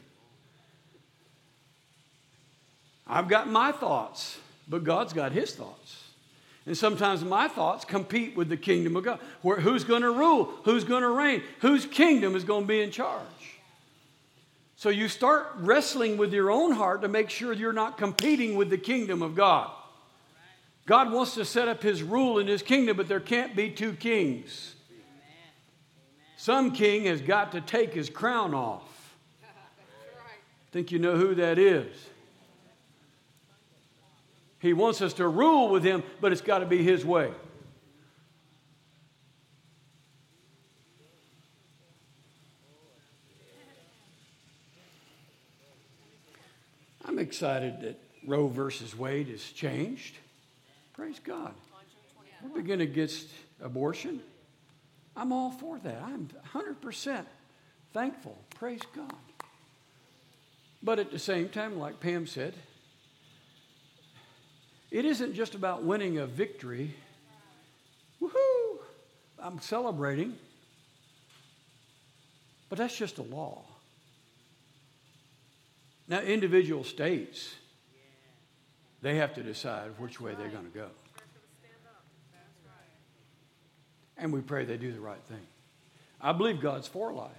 I've got my thoughts, but God's got his thoughts. And sometimes my thoughts compete with the kingdom of God. Where, who's going to rule? Who's going to reign? Whose kingdom is going to be in charge? So you start wrestling with your own heart to make sure you're not competing with the kingdom of God. God wants to set up his rule in his kingdom, but there can't be two kings. Some king has got to take his crown off. Think you know who that is? He wants us to rule with him, but it's got to be his way. I'm excited that Roe versus Wade has changed. Praise God. We're beginning against abortion. I'm all for that. I'm one hundred percent thankful. Praise God. But at the same time, like Pam said, it isn't just about winning a victory. Woohoo! I'm celebrating. But that's just a law. Now, individual states, they have to decide which way they're going to go. And we pray they do the right thing. I believe God's for life.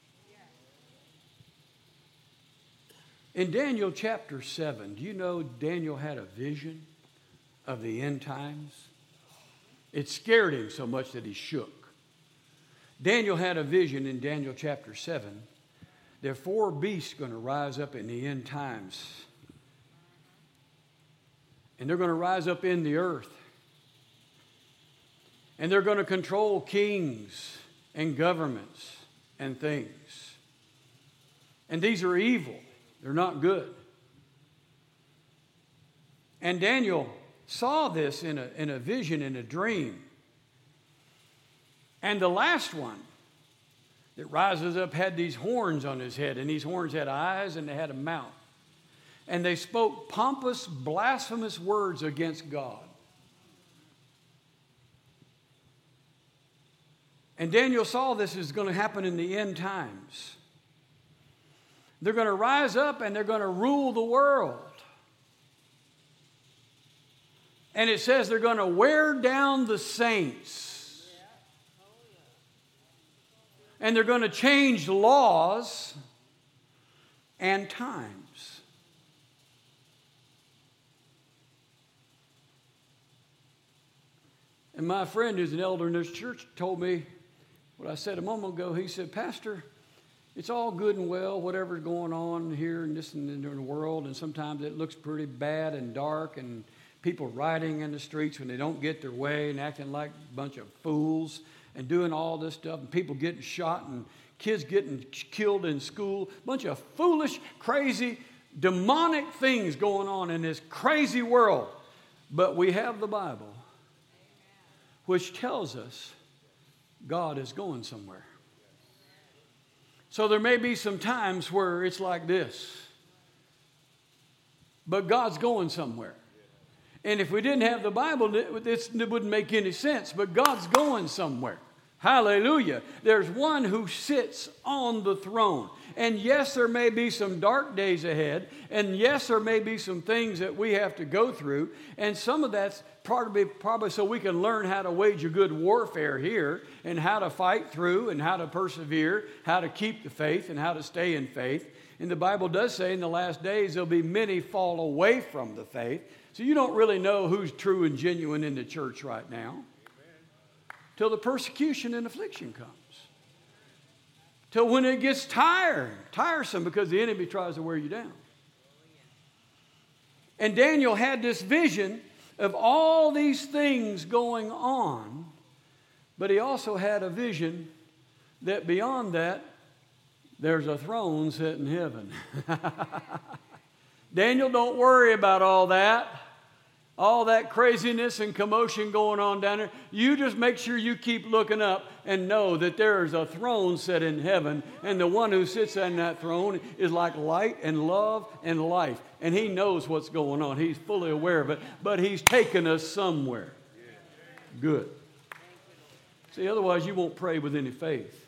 In Daniel chapter seven, do you know Daniel had a vision of the end times? It scared him so much that he shook. Daniel had a vision in Daniel chapter seven. There are four beasts going to rise up in the end times. And they're going to rise up in the earth. And they're going to control kings and governments and things. And these are evil. They're not good. And Daniel saw this in a, in a vision, in a dream. And the last one that rises up had these horns on his head. And these horns had eyes and they had a mouth. And they spoke pompous, blasphemous words against God. And Daniel saw this is going to happen in the end times. They're going to rise up and they're going to rule the world. And it says they're going to wear down the saints. And they're going to change laws and times. And my friend who's an elder in this church told me what I said a moment ago. He said, Pastor, it's all good and well, whatever's going on here and this and in the world, and sometimes it looks pretty bad and dark, and people rioting in the streets when they don't get their way and acting like a bunch of fools and doing all this stuff, and people getting shot and kids getting killed in school, a bunch of foolish, crazy, demonic things going on in this crazy world. But we have the Bible, which tells us God is going somewhere. So there may be some times where it's like this, but God's going somewhere. And if we didn't have the Bible, it wouldn't make any sense, but God's going somewhere. Hallelujah. There's one who sits on the throne. And yes, there may be some dark days ahead. And yes, there may be some things that we have to go through. And some of that's probably, probably so we can learn how to wage a good warfare here and how to fight through and how to persevere, how to keep the faith and how to stay in faith. And the Bible does say in the last days there'll be many fall away from the faith. So you don't really know who's true and genuine in the church right now. Till the persecution and affliction comes. Till when it gets tired, tiresome because the enemy tries to wear you down. And Daniel had this vision of all these things going on, but he also had a vision that beyond that, there's a throne set in heaven. Daniel, don't worry about all that. All that craziness and commotion going on down there. You just make sure you keep looking up and know that there is a throne set in heaven. And the one who sits on that throne is like light and love and life. And he knows what's going on. He's fully aware of it. But he's taken us somewhere. Good. See, otherwise you won't pray with any faith.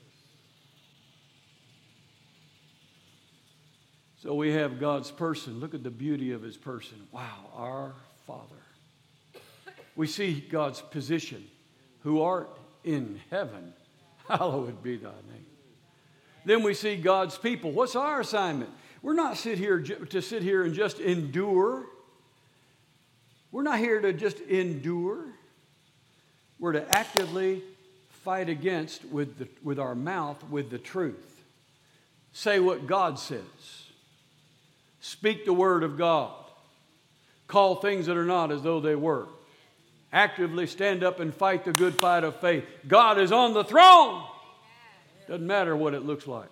So we have God's person. Look at the beauty of his person. Wow, our Father. We see God's position. Who art in heaven, hallowed be thy name. Then we see God's people. What's our assignment? We're not sit here to sit here and just endure. We're not here to just endure. We're to actively fight against with, the, with our mouth with the truth. Say what God says. Speak the word of God. Call things that are not as though they were. Actively stand up and fight the good fight of faith. God is on the throne. Doesn't matter what it looks like.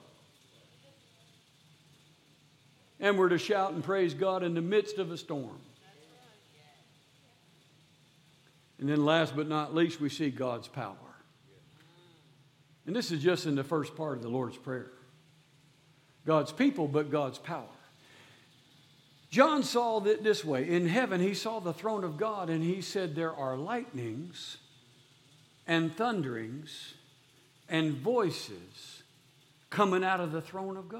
And we're to shout and praise God in the midst of a storm. And then last but not least, we see God's power. And this is just in the first part of the Lord's Prayer. God's people, but God's power. John saw it this way. In heaven, he saw the throne of God, and he said, there are lightnings and thunderings and voices coming out of the throne of God.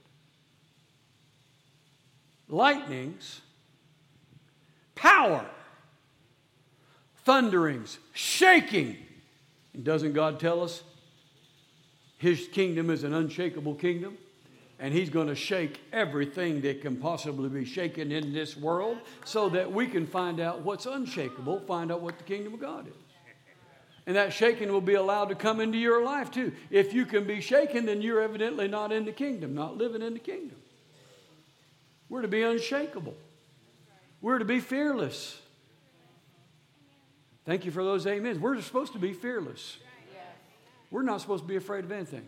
Lightnings, power, thunderings, shaking. And doesn't God tell us his kingdom is an unshakable kingdom? And he's going to shake everything that can possibly be shaken in this world so that we can find out what's unshakable, find out what the kingdom of God is. And that shaking will be allowed to come into your life too. If you can be shaken, then you're evidently not in the kingdom, not living in the kingdom. We're to be unshakable. We're to be fearless. Thank you for those amens. We're supposed to be fearless. We're not supposed to be afraid of anything.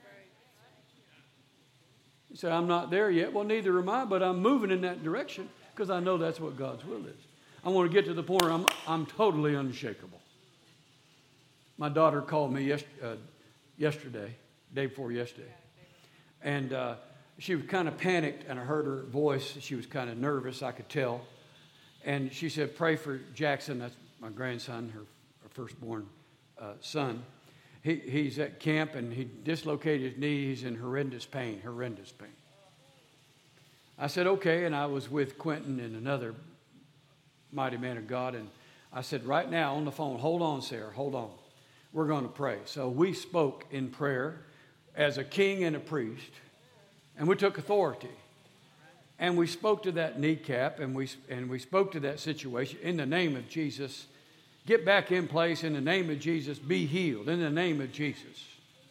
You say, I'm not there yet. Well, neither am I, but I'm moving in that direction because I know that's what God's will is. I want to get to the point where I'm, I'm totally unshakable. My daughter called me yes, uh, yesterday, day before yesterday, and uh, she was kind of panicked, and I heard her voice. She was kind of nervous, I could tell. And she said, pray for Jackson. That's my grandson, her, her firstborn uh, son. He, he's at camp, and he dislocated his knee. He's in horrendous pain, horrendous pain. I said, okay, and I was with Quentin and another mighty man of God. And I said, right now on the phone, hold on, Sarah, hold on. We're going to pray. So we spoke in prayer as a king and a priest, and we took authority. And we spoke to that kneecap, and we, and we spoke to that situation in the name of Jesus. Get back in place in the name of Jesus. Be healed in the name of Jesus.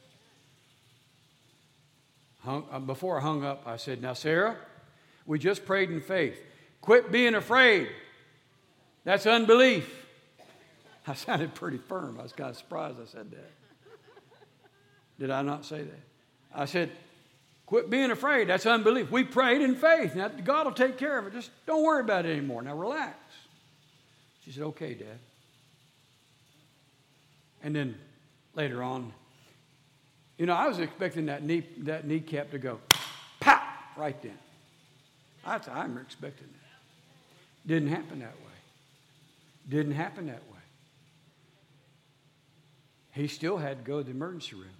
Hung, uh, before I hung up, I said, now, Sarah, we just prayed in faith. Quit being afraid. That's unbelief. I sounded pretty firm. I was kind of surprised I said that. Did I not say that? I said, quit being afraid. That's unbelief. We prayed in faith. Now, God will take care of it. Just don't worry about it anymore. Now, relax. She said, okay, Dad. And then later on, you know, I was expecting that knee, that kneecap to go, pow, right then. I, I'm expecting that. Didn't happen that way. Didn't happen that way. He still had to go to the emergency room.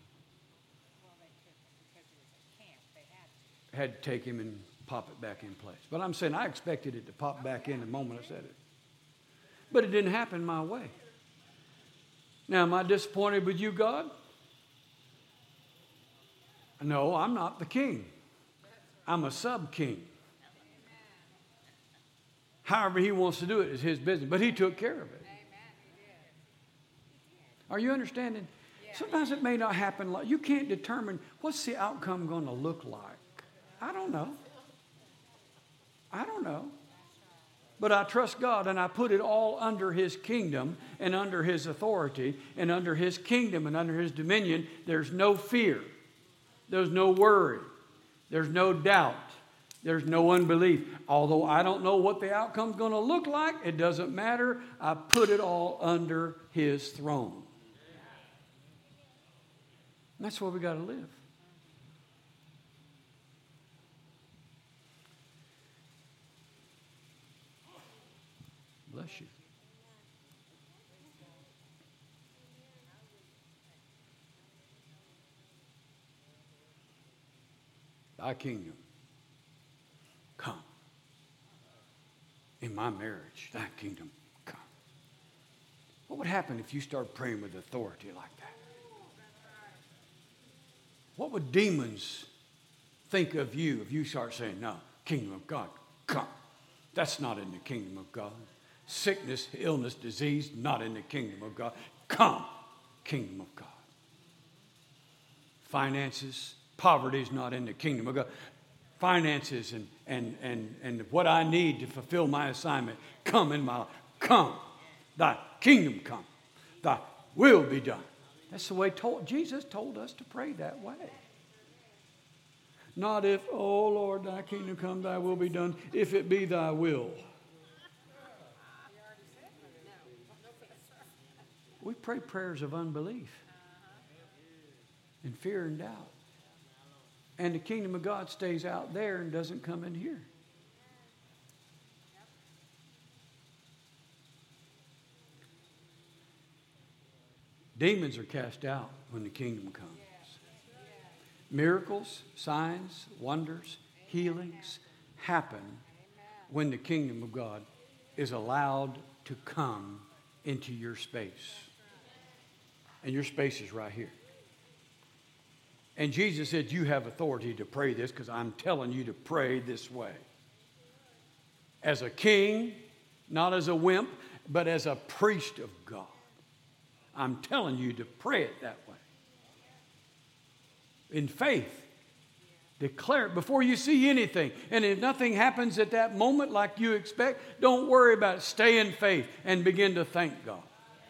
Had to take him and pop it back in place. But I'm saying I expected it to pop back in the moment I said it. But it didn't happen my way. Now, am I disappointed with you, God? No, I'm not the king. I'm a sub-king. However he wants to do it is his business. But he took care of it. Are you understanding? Sometimes it may not happen. Like, you can't determine what's the outcome going to look like. I don't know. I don't know. But I trust God, and I put it all under his kingdom and under his authority and under his kingdom and under his dominion. There's no fear. There's no worry. There's no doubt. There's no unbelief. Although I don't know what the outcome's going to look like, it doesn't matter. I put it all under his throne. And that's where we got to live. Bless you. Thy kingdom come. In my marriage, thy kingdom come. What would happen if you started praying with authority like that? What would demons think of you if you start saying, no, kingdom of God, come? That's not in the kingdom of God. Sickness, illness, disease, not in the kingdom of God. Come, kingdom of God. Finances, poverty is not in the kingdom of God. Finances and, and, and, and what I need to fulfill my assignment, come in my life. Come, thy kingdom come. Thy will be done. That's the way told, Jesus told us to pray that way. Not if, oh Lord, thy kingdom come, thy will be done, if it be thy will. We pray prayers of unbelief and fear and doubt. And the kingdom of God stays out there and doesn't come in here. Demons are cast out when the kingdom comes. Miracles, signs, wonders, healings happen when the kingdom of God is allowed to come into your space. And your space is right here. And Jesus said, you have authority to pray this because I'm telling you to pray this way. As a king, not as a wimp, but as a priest of God. I'm telling you to pray it that way. In faith. Declare it before you see anything. And if nothing happens at that moment like you expect, don't worry about it. Stay in faith and begin to thank God.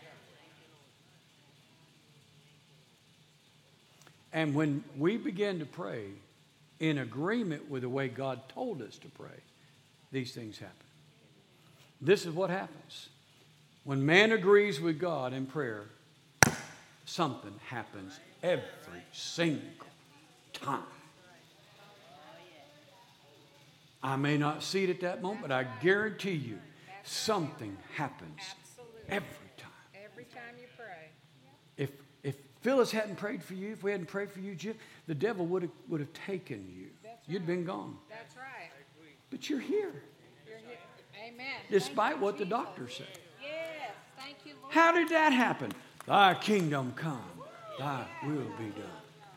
And when we begin to pray in agreement with the way God told us to pray, these things happen. This is what happens. When man agrees with God in prayer, something happens every single time. I may not see it at that moment, but I guarantee you something happens every time. Every time you pray. If if Phyllis hadn't prayed for you, if we hadn't prayed for you, Jim, the devil would have would have taken you. That's You'd right. been gone. That's right. But you're here. You're here. Amen. Despite Thank you, what the Jesus. doctor said. Yes. Thank you, Lord. How did that happen? Thy kingdom come, thy will be done.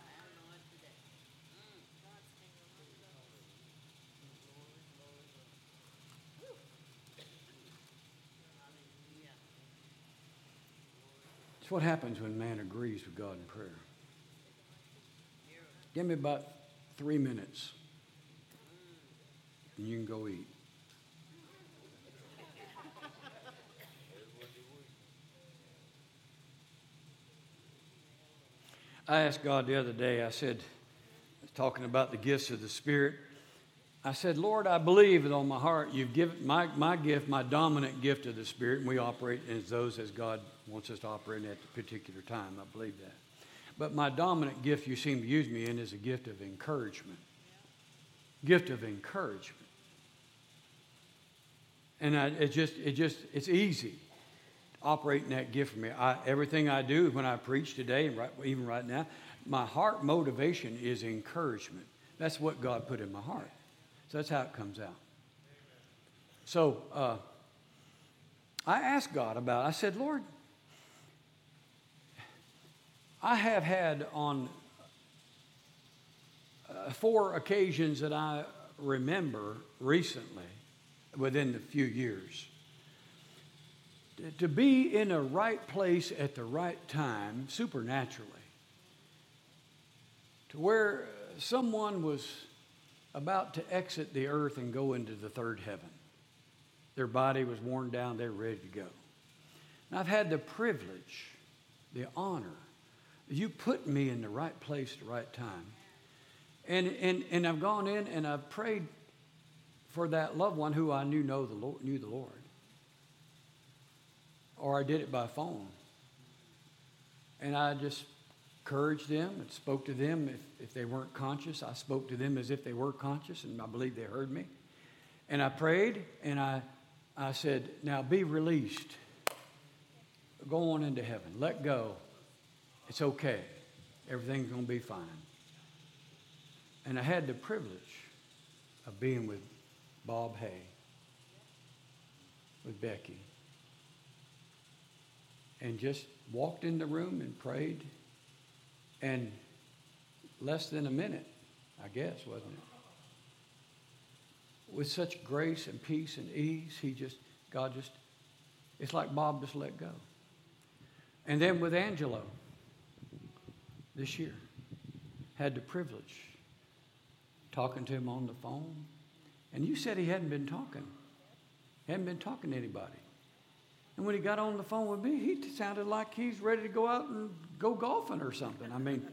It's what happens when man agrees with God in prayer. Give me about three minutes, and you can go eat. I asked God the other day, I said, I was talking about the gifts of the Spirit. I said, Lord, I believe with all my heart you've given my, my gift, my dominant gift of the Spirit, and we operate as those as God wants us to operate at the particular time. I believe that. But my dominant gift you seem to use me in is a gift of encouragement. Gift of encouragement. And I, it just, it just, it's easy to operate in that gift for me. I, everything I do when I preach today, and right, even right now, my heart motivation is encouragement. That's what God put in my heart. So that's how it comes out. So uh, I asked God about it. I said, Lord, I have had on uh, four occasions that I remember recently, within a few years, to be in a right place at the right time, supernaturally, to where someone was about to exit the earth and go into the third heaven. Their body was worn down, they were ready to go. And I've had the privilege, the honor, you put me in the right place at the right time. And, and, and I've gone in and I've prayed for that loved one who I knew know the Lord, knew the Lord. Or I did it by phone. And I just encouraged them and spoke to them. If, if they weren't conscious, I spoke to them as if they were conscious, and I believe they heard me. And I prayed, and I, I said, now be released. Go on into heaven. Let go. It's okay. Everything's going to be fine. And I had the privilege of being with Bob Hay, with Becky, and just walked in the room and prayed. And less than a minute, I guess, wasn't it? With such grace and peace and ease, he just, God just, it's like Bob just let go. And then with Angelo, this year, had the privilege talking to him on the phone. And you said he hadn't been talking. He hadn't been talking to anybody. And when he got on the phone with me, he sounded like he's ready to go out and go golfing or something. I mean,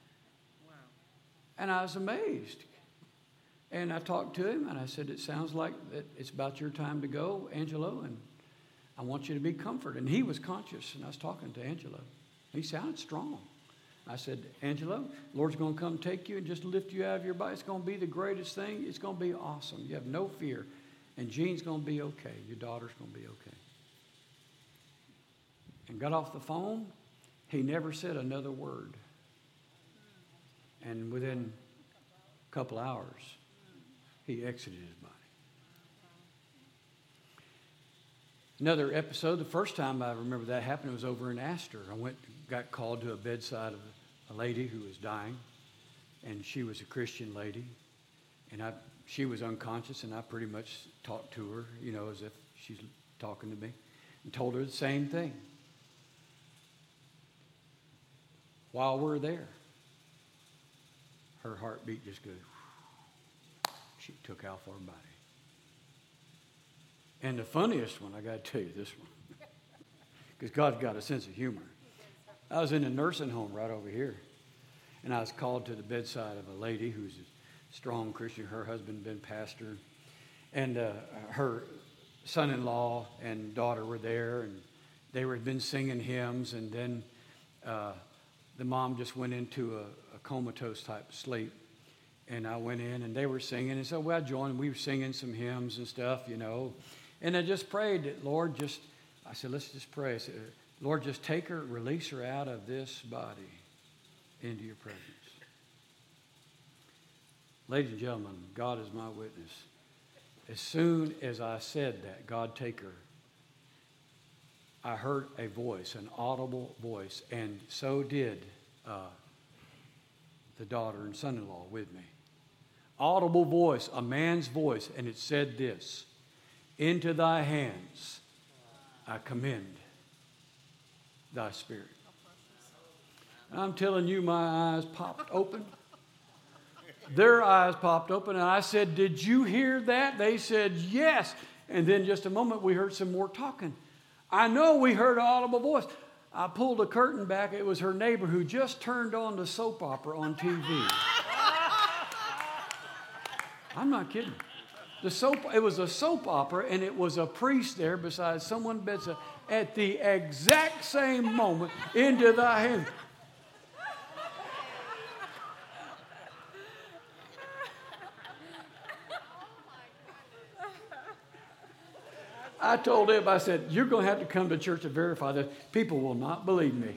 and I was amazed. And I talked to him, and I said, it sounds like that it's about your time to go, Angelo, and I want you to be comforted. And he was conscious, and I was talking to Angelo. He sounded strong. I said, Angelo, Lord's going to come take you and just lift you out of your body. It's going to be the greatest thing. It's going to be awesome. You have no fear. And Jean's going to be okay. Your daughter's going to be okay. And got off the phone. He never said another word. And within a couple hours, he exited his body. Another episode, the first time I remember that happened, it was over in Astor. I went, got called to a bedside of a lady who was dying, and she was a Christian lady, and I, she was unconscious, and I pretty much talked to her, you know, as if she's talking to me, and told her the same thing. While we're there, her heartbeat just goes, she took off our body. And the funniest one, I got to tell you this one, because God's got a sense of humor. I was in a nursing home right over here, and I was called to the bedside of a lady who's a strong Christian. Her husband had been pastor, and uh, her son-in-law and daughter were there, and they had been singing hymns, and then uh, the mom just went into a, a comatose type sleep. And I went in, and they were singing, and so well, I joined. We were singing some hymns and stuff, you know. And I just prayed that, Lord, just, I said, let's just pray. I said, Lord, just take her, release her out of this body into your presence. Ladies and gentlemen, God is my witness. As soon as I said that, God take her, I heard a voice, an audible voice, and so did uh, the daughter and son-in-law with me. Audible voice, a man's voice, and it said this, into thy hands I commend thy spirit. And I'm telling you, my eyes popped open. Their eyes popped open, and I said, did you hear that? They said, yes. And then just a moment, we heard some more talking. I know we heard an audible voice. I pulled the curtain back. It was her neighbor who just turned on the soap opera on T V. I'm not kidding. The soap, it was a soap opera, and it was a priest there beside someone bedside at the exact same moment, into thy hands. I told him, I said, you're going to have to come to church to verify this. People will not believe me.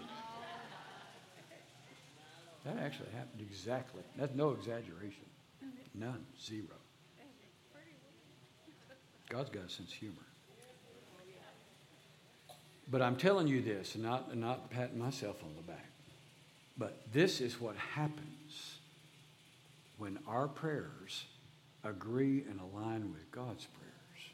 That actually happened exactly. That's no exaggeration. None. Zero. God's got a sense of humor. But I'm telling you this, and not, and not patting myself on the back, but this is what happens when our prayers agree and align with God's prayers.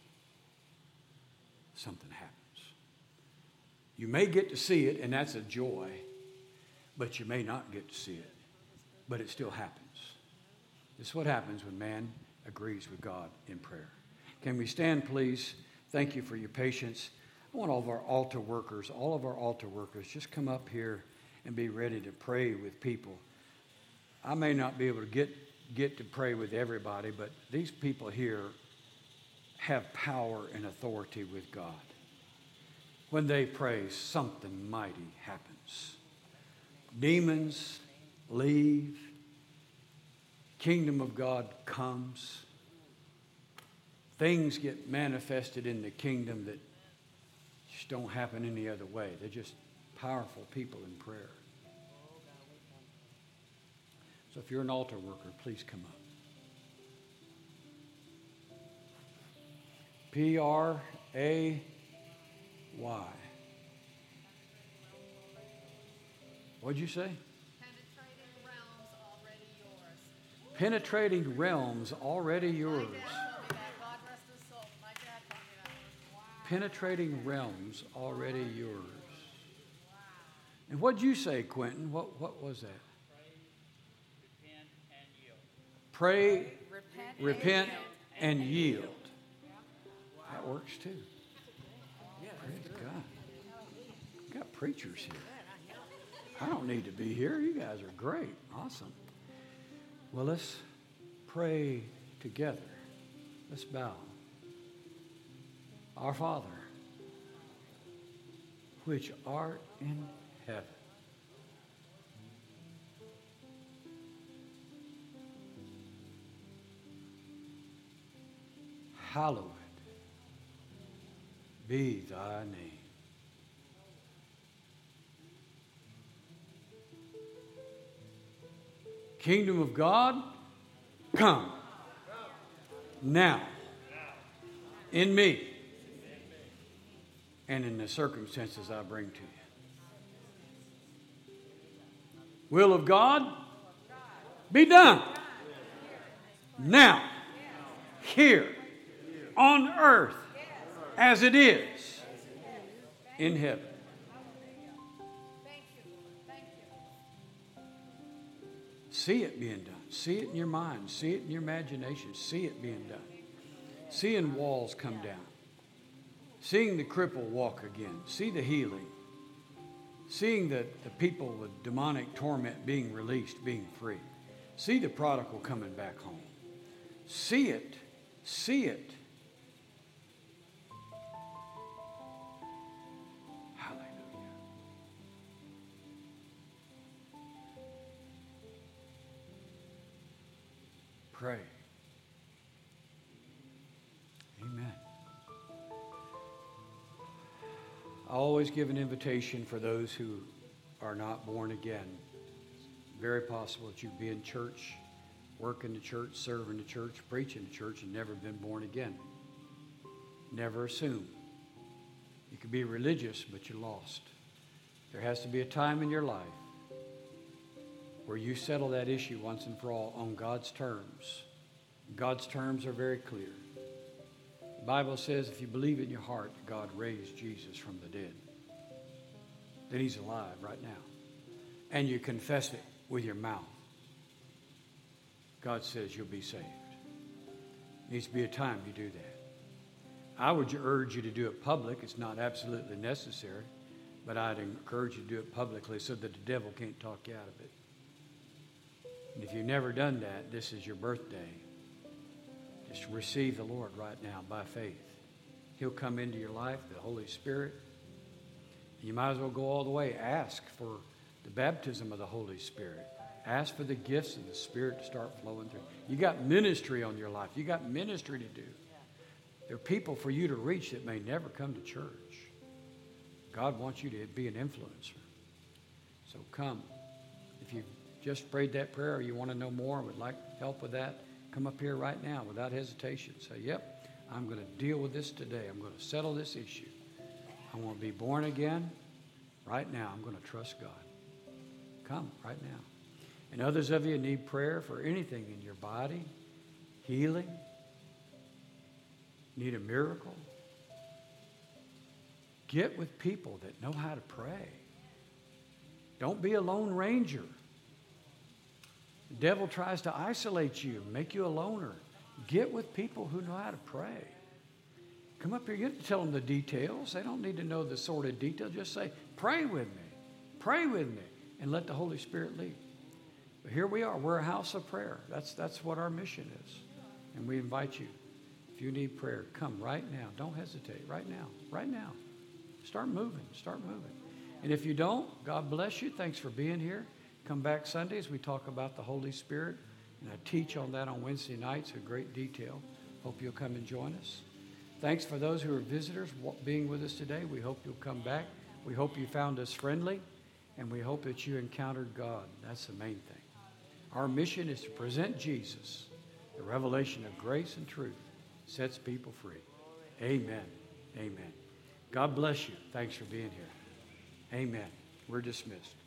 Something happens. You may get to see it, and that's a joy, but you may not get to see it, but it still happens. This is what happens when man agrees with God in prayer. Can we stand, please? Thank you for your patience. I want all of our altar workers, all of our altar workers, just come up here and be ready to pray with people. I may not be able to get, get to pray with everybody, but these people here have power and authority with God. When they pray, something mighty happens. Demons leave. Kingdom of God comes. Things get manifested in the kingdom that just don't happen any other way. They're just powerful people in prayer. So if you're an altar worker, please come up. P R A Y. What'd you say? Penetrating realms already yours. Penetrating realms already yours. My dad told me that. God rest his soul. My dad told me that. Wow. Penetrating realms already yours. Wow. And what'd you say, Quentin? What what was that? Pray, repent, and yield. Pray, Repent, repent, and and yield. That works too. Praise God. We got preachers here. I don't need to be here. You guys are great. Awesome. Well, let's pray together. Let's bow. Our Father, which art in heaven, hallowed be thy name. Kingdom of God, come now in me and in the circumstances I bring to you. Will of God be done now, here, on earth, as it is in heaven. See it being done. See it in your mind. See it in your imagination. See it being done. Seeing walls come down. Seeing the cripple walk again. See the healing. Seeing the, the people with demonic torment being released, being free. See the prodigal coming back home. See it. See it. Pray. Amen. I always give an invitation for those who are not born again. Very possible that you be in church work in the church, serve in the church, preach in the church, and never been born again. Never assume. You could be religious, but you're lost. There has to be a time in your life where you settle that issue once and for all on God's terms. God's terms are very clear. The Bible says if you believe in your heart that God raised Jesus from the dead, then he's alive right now. And you confess it with your mouth, God says you'll be saved. There needs to be a time you do that. I would urge you to do it public. It's not absolutely necessary, but I'd encourage you to do it publicly so that the devil can't talk you out of it. And if you've never done that, this is your birthday. Just receive the Lord right now by faith. He'll come into your life, the Holy Spirit. You might as well go all the way. Ask for the baptism of the Holy Spirit. Ask for the gifts of the Spirit to start flowing through. You got ministry on your life. You got ministry to do. There are people for you to reach that may never come to church. God wants you to be an influencer. So come. If you've just prayed that prayer or you want to know more and would like help with that, come up here right now without hesitation. Say, yep, I'm going to deal with this today. I'm going to settle this issue. I want to be born again. Right now, I'm going to trust God. Come right now. And others of you need prayer for anything in your body, healing, need a miracle. Get with people that know how to pray. Don't be a lone ranger. The devil tries to isolate you, make you a loner. Get with people who know how to pray. Come up here. You have to tell them the details. They don't need to know the sordid detail. Just say, pray with me. Pray with me. And let the Holy Spirit lead. But here we are. We're a house of prayer. That's, that's what our mission is. And we invite you. If you need prayer, come right now. Don't hesitate. Right now. Right now. Start moving. Start moving. And if you don't, God bless you. Thanks for being here. Come back Sundays. We talk about the Holy Spirit. And I teach on that on Wednesday nights in great detail. Hope you'll come and join us. Thanks for those who are visitors being with us today. We hope you'll come back. We hope you found us friendly. And we hope that you encountered God. That's the main thing. Our mission is to present Jesus, the revelation of grace and truth, sets people free. Amen. Amen. God bless you. Thanks for being here. Amen. We're dismissed.